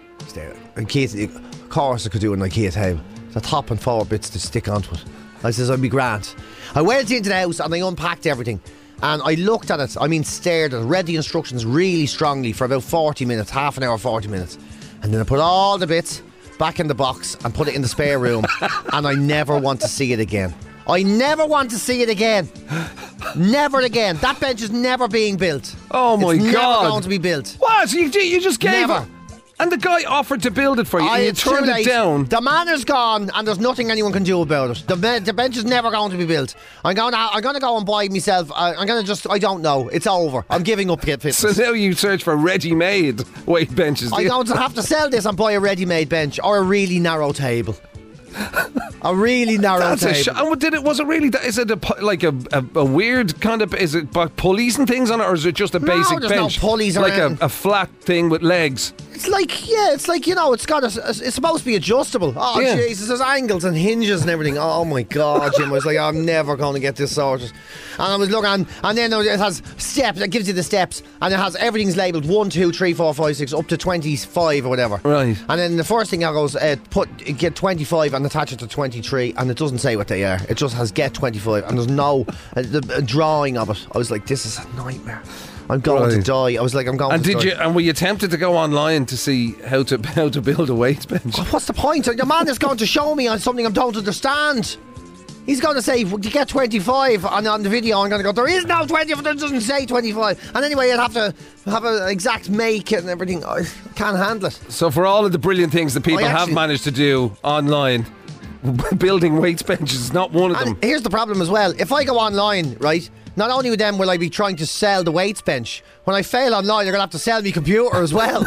Of course I could do an IKEA table. The top and 4 bits to stick onto it. I says, I'd be grand. I went into the house and I unpacked everything. And I looked at it, stared at it, read the instructions really strongly for about 40 minutes, half an hour, 40 minutes. And then I put all the bits back in the box and put it in the spare room. And I never want to see it again. I never want to see it again. Never again. That bench is never being built. Oh my God. It's never going to be built. What? You just gave Never. it? And the guy offered to build it for you and you turned it down. The man is gone and there's nothing anyone can do about it. The bench is never going to be built. I'm going to go and buy myself. I don't know. It's over. I'm giving up fitness. So now you search for ready-made weight benches. I'm going to have to sell this and buy a ready-made bench or a really narrow table. A really narrow table. And was it really? Is it a weird kind of? Is it pulleys and things on it, or is it just a basic there's bench? No pulleys like around. a flat thing with legs. It's like you know, it's supposed to be adjustable. Oh Jesus, there's angles and hinges and everything. Oh my God, Jim, I was like, I'm never going to get this sorted. And I was looking, and then it has steps. It gives you the steps, and it has everything's labelled 1, 2, 3, 4, 5, 6, up to 25 or whatever. Right. And then the first thing I goes, get 25 and attach it to 23, and it doesn't say what they are. It just has get 25, and there's no a drawing of it. I was like, this is a nightmare. I'm going to die. I was like, I'm going to die. And were you tempted to go online to see how to build a weights bench? What's the point? The man is going to show me on something I don't understand. He's going to say, you get 25 on the video. I'm going to go, there is no 25, it doesn't say 25. And anyway, I'd have to have an exact make and everything. I can't handle it. So for all of the brilliant things that people have managed to do online, building weights benches is not one of them. Here's the problem as well. If I go online, right, not only with them will I be trying to sell the weights bench, when I fail online, they're going to have to sell me computer as well.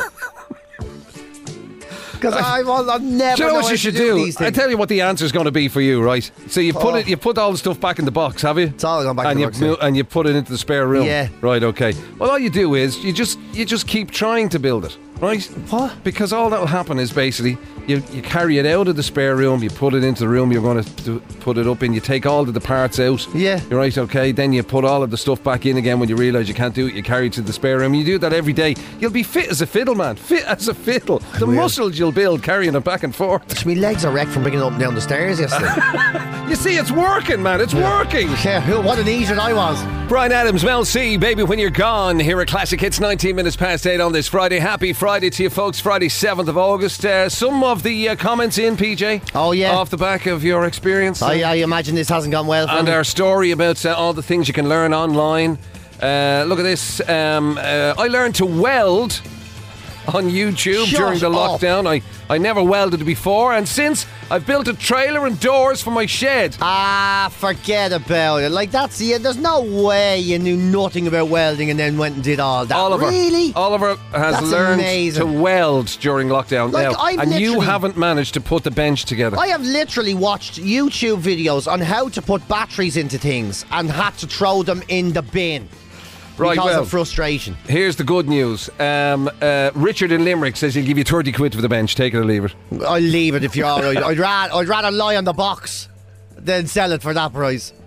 Because I'll never do you know what you should do? These things. I tell you what the answer's going to be for you, right? So you put all the stuff back in the box, have you? It's all gone back in the box. And you put it into the spare room. Yeah. Right, okay. Well, all you do is you just keep trying to build it, right? What? Because all that'll happen is basically you carry it out of the spare room, you put it into the room you're going to put it up in, you take all of the parts out. Yeah. You're right, okay. Then you put all of the stuff back in again when you realise you can't do it, you carry it to the spare room. You do that every day. You'll be fit as a fiddle, man. Fit as a fiddle. The muscles you'll build carrying it back and forth. My legs are wrecked from bringing it up and down the stairs yesterday. You see, it's working, man. It's working. Yeah, what an idiot I was. Brian Adams, Mel C, Baby When You're Gone. Here at Classic Hits, 19 minutes past 8 on this Friday. Happy Friday to you folks. Friday, 7th of August. Some of the comments in, PJ. Oh, yeah. Off the back of your experience. I imagine this hasn't gone well for And me. our story about all the things you can learn online. Look at this. I learned to weld on YouTube during the lockdown. I never welded before, and since I've built a trailer and doors for my shed. Forget about it. Like, there's no way you knew nothing about welding and then went and did all that. Really? Oliver has learned to weld during lockdown now, and you haven't managed to put the bench together. I have literally watched YouTube videos on how to put batteries into things and had to throw them in the bin. Right, because of frustration. Here's the good news. Richard in Limerick says he'll give you 30 quid for the bench. Take it or leave it. I'll leave it if you're alright. I'd rather lie on the box than sell it for that price.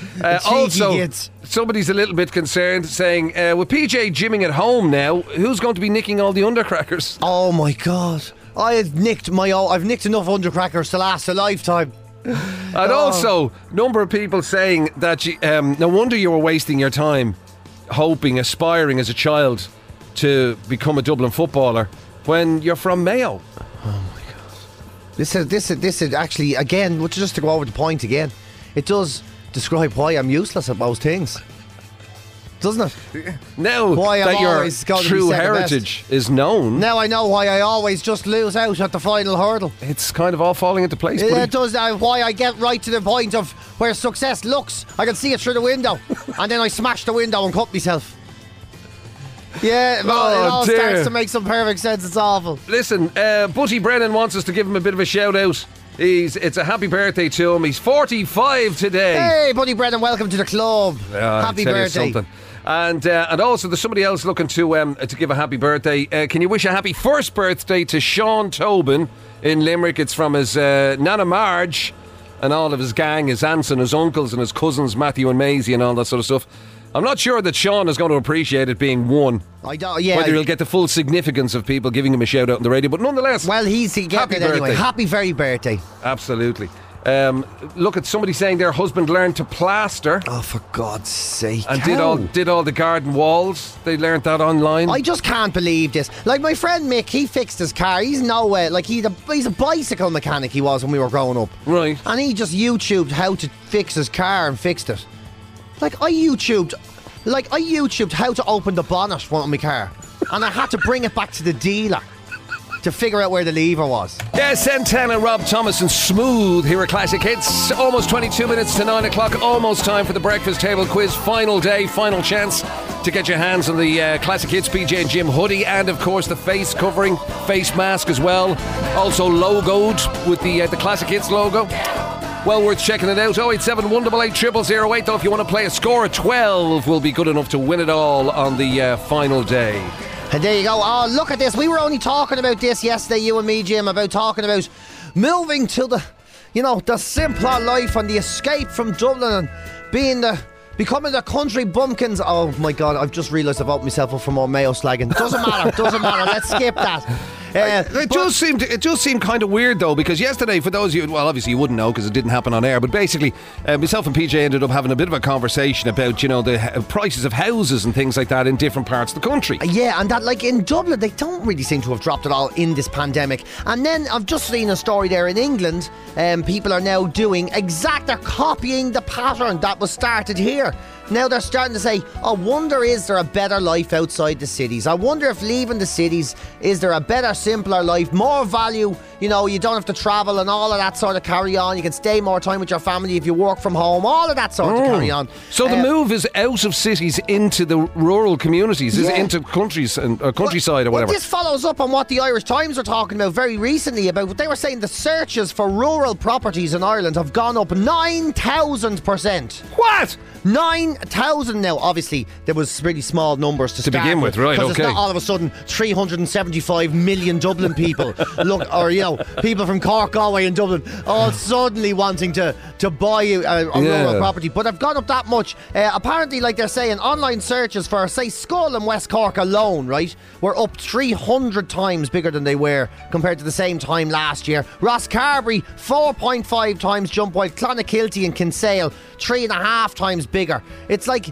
Also, kids. somebody's a little bit concerned, saying, with PJ gymming at home now, who's going to be nicking all the undercrackers? Oh my God. I've nicked enough undercrackers to last a lifetime. And also, number of people saying that no wonder you were wasting your time aspiring as a child to become a Dublin footballer when you're from Mayo. This is actually, again, just to go over the point again, it does describe why I'm useless at most things. Doesn't it? Now why that your always gotta be true second heritage is known. Now I know why I always just lose out at the final hurdle. It's kind of all falling into place. It does. Why I get right to the point of where success looks. I can see it through the window. And then I smash the window and cut myself. Yeah, well, it all starts to make some perfect sense. It's awful. Listen, Buddy Brennan wants us to give him a bit of a shout out. It's a happy birthday to him. He's 45 today. Hey, Buddy Brennan, welcome to the club. Happy birthday. And also there's somebody else looking to give a happy birthday. Can you wish a happy first birthday to Sean Tobin in Limerick? It's from his Nana Marge and all of his gang, his aunts and his uncles and his cousins Matthew and Maisie and all that sort of stuff. I'm not sure that Sean is going to appreciate it being one. I don't. Yeah, whether he'll get the full significance of people giving him a shout out on the radio, but nonetheless, well, he's getting it anyway. Happy very birthday. Absolutely. Look at somebody saying their husband learned to plaster. Oh, for God's sake! And did all the garden walls. They learned that online. I just can't believe this. Like my friend Mick, he fixed his car. He's nowhere. Like he's a bicycle mechanic. He was when we were growing up. Right. And he just YouTubed how to fix his car and fixed it. I YouTubed how to open the bonnet on my car, and I had to bring it back to the dealer to figure out where the lever was. Yeah, Santana, Rob Thomas and Smooth here at Classic Hits. Almost 22 minutes to 9 o'clock. Almost time for the breakfast table quiz. Final day, final chance to get your hands on the Classic Hits PJ and Jim hoodie, and of course the face covering, face mask as well. Also logoed with the Classic Hits logo. Well worth checking it out. 087 188 0008 though if you want to play. A score of 12 will be good enough to win it all on the final day. And there you go. Oh, look at this. We were only talking about this yesterday, you and me, Jim, about talking about moving to the simpler life and the escape from Dublin and becoming the country bumpkins. Oh my God, I've just realised I've opened myself up for more Mayo slagging. Doesn't matter. Let's skip that. It does seem kind of weird though, because yesterday, for those of you, well, obviously you wouldn't know because it didn't happen on air, but basically myself and PJ ended up having a bit of a conversation about the prices of houses and things like that in different parts of the country. Yeah, and that, like in Dublin, they don't really seem to have dropped at all in this pandemic. And then I've just seen a story there in England. People are now they're copying the pattern that was started here. Now they're starting to say, I wonder, is there a better life outside the cities? I wonder if leaving the cities, is there a better, simpler life? More value, you don't have to travel and all of that sort of carry on. You can stay more time with your family if you work from home. All of that sort of carry on. So the move is out of cities into the rural communities, is into countries and countryside or whatever. Well, this follows up on what the Irish Times were talking about very recently. They were saying the searches for rural properties in Ireland have gone up 9,000%. What? 9,000 now. Obviously, there was really small numbers to start begin with, right? Because okay. It's not all of a sudden 375 million Dublin people, people from Cork, Galway, and Dublin, all suddenly wanting to buy a rural property. But they've gone up that much. Apparently, like they're saying, online searches for, say, Schull and West Cork alone, right, were up 300 times bigger than they were compared to the same time last year. Rosscarbery, 4.5 times jump, while Clonakilty and Kinsale, 3.5 times bigger. It's like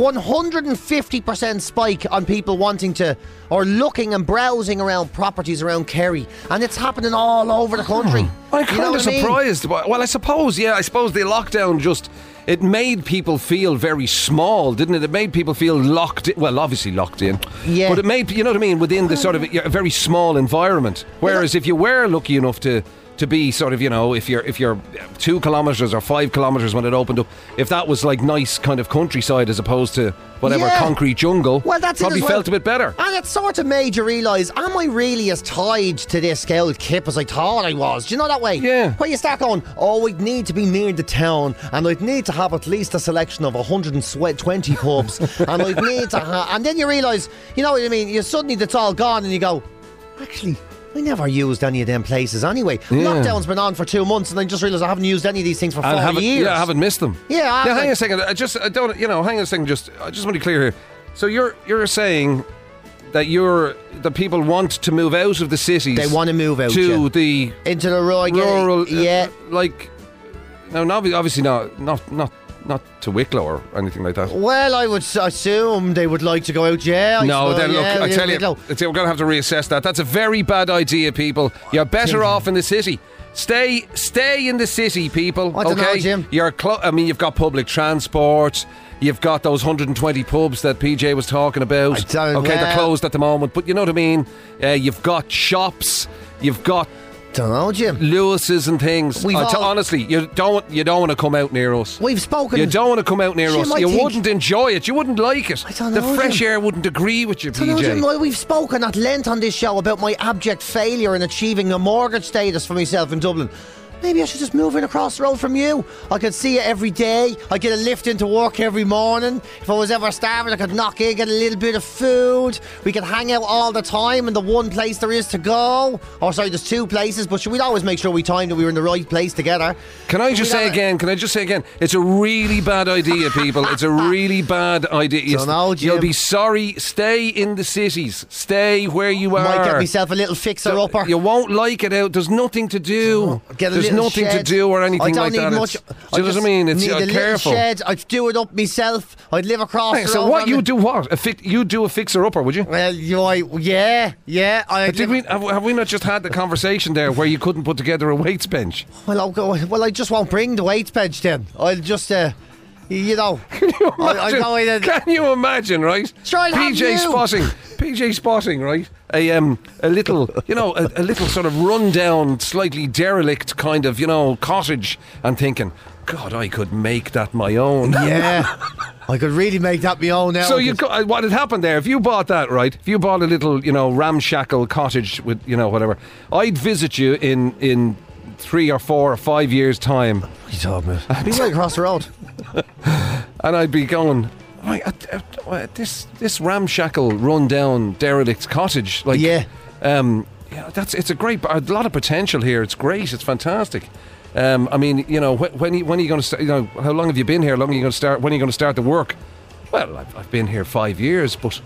150% spike on people wanting to or looking and browsing around properties around Kerry, and it's happening all over the country. I'm kind of surprised. Well, I suppose the lockdown it made people feel very small, didn't it? It made people feel locked in. Well, obviously locked in. Yeah. But it made, within the sort of a very small environment. Whereas if you were lucky enough to be sort of, if you're 2 kilometres or 5 kilometres when it opened up, if that was like nice kind of countryside as opposed to whatever concrete jungle, well, that's probably felt a bit better. And it sort of made you realise, am I really as tied to this old kip as I thought I was? Do you know that way? Yeah. Where you start going, I'd need to be near the town, and I'd need to have at least a selection of 120 pubs, and I'd need to and then you realise, you know what I mean, you suddenly it's all gone and you go, actually, I never used any of them places anyway. Lockdown's been on for 2 months, and I just realised I haven't used any of these things for 4 years. Yeah, I haven't missed them. Yeah, Now, hang on a second. I just want to be clear here. So you're saying that the people want to move out of the cities. They want to move out into the rural. Like, now obviously not to Wicklow or anything like that. Well, I would assume they would like to go out. Then look, I tell you, we're going to have to reassess that. That's a very bad idea, people. You're better off in the city. Stay in the city, people. I don't know, Jim. You've got public transport. You've got those 120 pubs that PJ was talking about. They're closed at the moment, but you know what I mean. You've got shops. You've got. Don't know, Jim. Lewis's and things. Honestly, you don't want to come out near us. We've spoken. You don't want to come out near us. You wouldn't enjoy it. You wouldn't like it. I don't know, the fresh air wouldn't agree with you, PJ. We've spoken at length on this show about my abject failure in achieving a mortgage status for myself in Dublin. Maybe I should just move in across the road from you. I could see you every day. I get a lift into work every morning. If I was ever starving, I could knock in, get a little bit of food. We could hang out all the time in the one place there is to go. Or sorry, there's 2 places, but we'd always make sure we timed that we were in the right place together. Can I just say again? It's a really bad idea, people. It's a really bad idea. You'll be sorry. Stay in the cities. Stay where you are. Might get myself a little fixer-upper. You won't like it out. There's nothing to do. There's nothing to do or anything like that. I don't need much. Do you know what I mean? It's careful. Shed. I'd do it up myself. I'd live across the road. So what? You do what? You do a fixer-upper, would you? Well, yeah. Have we not just had the conversation there where you couldn't put together a weights bench? Well, I just won't bring the weights bench then. I'll just... Can you imagine, right? PJ spotting, right? A little, a little sort of rundown, slightly derelict kind of, cottage, and thinking, God, I could make that my own. Yeah, I could really make that my own now. So what had happened there? If you bought that, right? If you bought a little, ramshackle cottage with, whatever, I'd visit you in 3 or 4 or 5 years' time. What are you talking about? I'd be right across the road, and I'd be going. This ramshackle, run-down, derelict cottage, it's a lot of potential here. It's great. It's fantastic. When are you going to start? How long have you been here? How long are you going to start? When are you going to start the work? Well, I've been here 5 years, but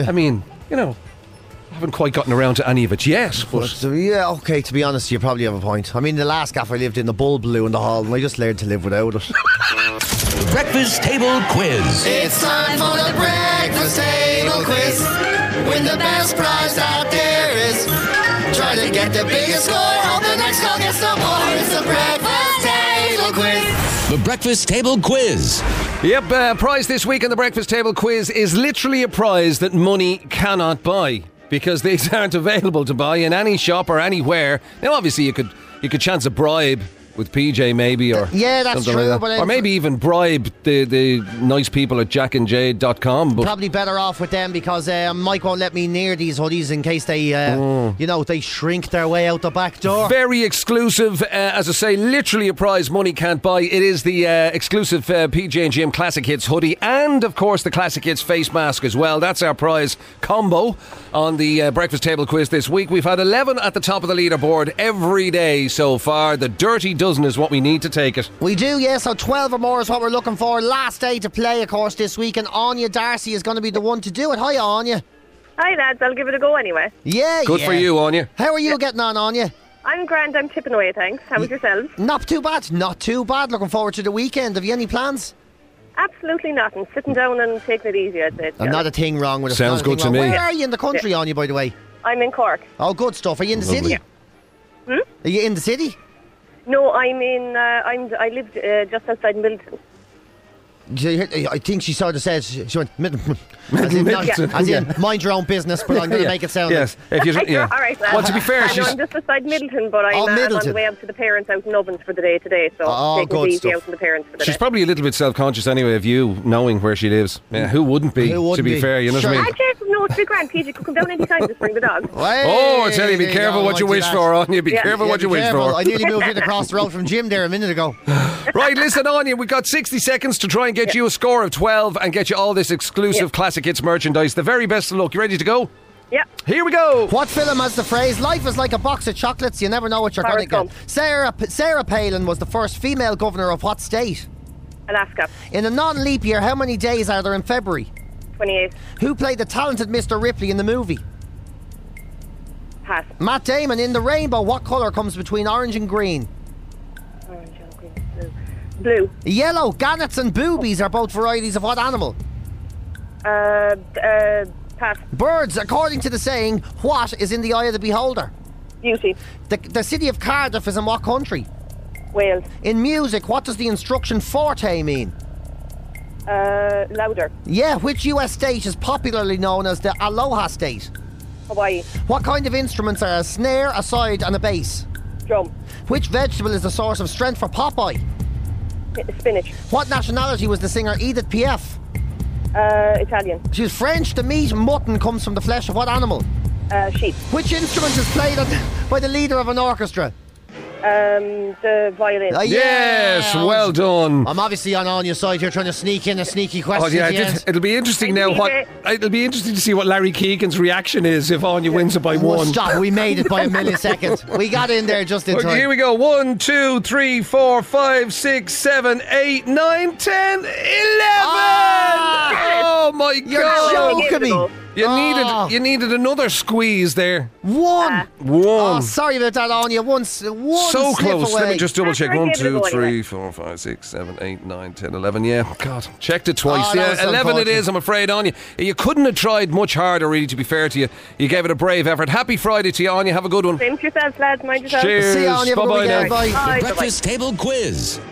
I haven't quite gotten around to any of it yet. But to be honest, you probably have a point. I mean, the last gaff I lived in, the bulb blew in the hall, and I just learned to live without it. Breakfast Table Quiz. It's time for the Breakfast Table Quiz. Win the best prize out there is. Try to get the biggest score. Hope the next call gets the more. It's the Breakfast Table Quiz. The Breakfast Table Quiz. Yep, prize this week on the Breakfast Table Quiz is literally a prize that money cannot buy, because these aren't available to buy in any shop or anywhere. Now, obviously, you could chance a bribe with PJ maybe, or that's something true, like that. Or maybe even bribe the nice people at jackandjade.com. But probably better off with them, because Mike won't let me near these hoodies in case they they shrink their way out the back door. Very exclusive, as I say, literally a prize money can't buy. It is the exclusive PJ and Jim Classic Hits hoodie, and of course the Classic Hits face mask as well. That's our prize combo on the Breakfast Table Quiz this week. We've had 11 at the top of the leaderboard every day so far. The dirty dozen is what we need to take it. We do, yes. So 12 or more is what we're looking for. Last day to play, of course, this week, and Anya Darcy is going to be the one to do it. Hi, Anya. Hi, lads. I'll give it a go anyway. Yeah, Good for you, Anya. How are you getting on, Anya? I'm grand. I'm chipping away, thanks. How about yourselves? Not too bad. Not too bad. Looking forward to the weekend. Have you any plans? Absolutely nothing. Sitting down and taking it easy, I'd say. Not a thing wrong with it. Sounds good to me. Where are you in the country, Anya, by the way? I'm in Cork. Oh, good stuff. Are you in the city? Hmm? Are you in the city? No, I'm in. I lived just outside Middleton. I think she sort of said, she went, as in, mind your own business, but I'm going to make it sound yes. If you, all right, well, to be fair, I'm just beside Middleton, but I'm on the way up to the parents out in Ovens for the day today, so taking it easy out to the parents for the day. She's probably a little bit self-conscious anyway of you knowing where she lives. Yeah, who wouldn't be, to be fair, you know what I mean? No, it's big grand. PJ could come down any time to bring the dog. I tell you, be careful what you wish for, Anya. Be careful what you wish for. I nearly moved in across the road from Jim there a minute ago. Right, listen, Anya, we've got 60 seconds to try and get you a score of 12 and get you all this exclusive Classic Hits merchandise. The very best of luck. You ready to go? Yeah. Here we go. What film has the phrase, life is like a box of chocolates, you never know what you're going to Forrest get? Sarah Palin was the first female governor of what state? Alaska. In a non-leap year, how many days are there in February? 28. Who played the talented Mr. Ripley in the movie? Pass. Matt Damon, in the rainbow, what colour comes between orange and green? Orange and green. Blue. Yellow, gannets and boobies are both varieties of what animal? Pass. Birds, according to the saying, what is in the eye of the beholder? Beauty. The city of Cardiff is in what country? Wales. In music, what does the instruction forte mean? Louder. Yeah, which US state is popularly known as the Aloha State? Hawaii. What kind of instruments are a snare, a side and a bass? Drum. Which vegetable is the source of strength for Popeye? Spinach. What nationality was the singer Edith Piaf? Italian. She was French. The meat mutton comes from the flesh of what animal? Sheep. Which instrument is played by the leader of an orchestra? The violin. Yes, well done. I'm obviously on Anya's side here, trying to sneak in a sneaky question. Oh, yeah, at the end. it'll be interesting now. It'll be interesting to see what Larry Keegan's reaction is if Anya wins it by one. Stop, we made it by a millisecond. We got in there just in time. Okay, here we go. 1, 2, 3, 4, 5, 6, 7, 8, 9, 10, 11. Oh my You're God! joking me. You needed another squeeze there. One. One. Oh, sorry about that, Anya. One So slip close. away. Let me just double check. After I 1, gave it a 2, go 3, anyway. 4, 5, 6, 7, 8, 9, 10, 11. Yeah, God. Checked it twice. Oh, that was 11 it unfortunate. is, I'm afraid, Anya. You couldn't have tried much harder, really, to be fair to you. You gave it a brave effort. Happy Friday to you, Anya. Have a good one. Same to yourselves, lads. Mind yourselves. Cheers. See you, Anya. Have a good Bye-bye weekend. now. Bye. Bye. Bye-bye. Breakfast Table Quiz.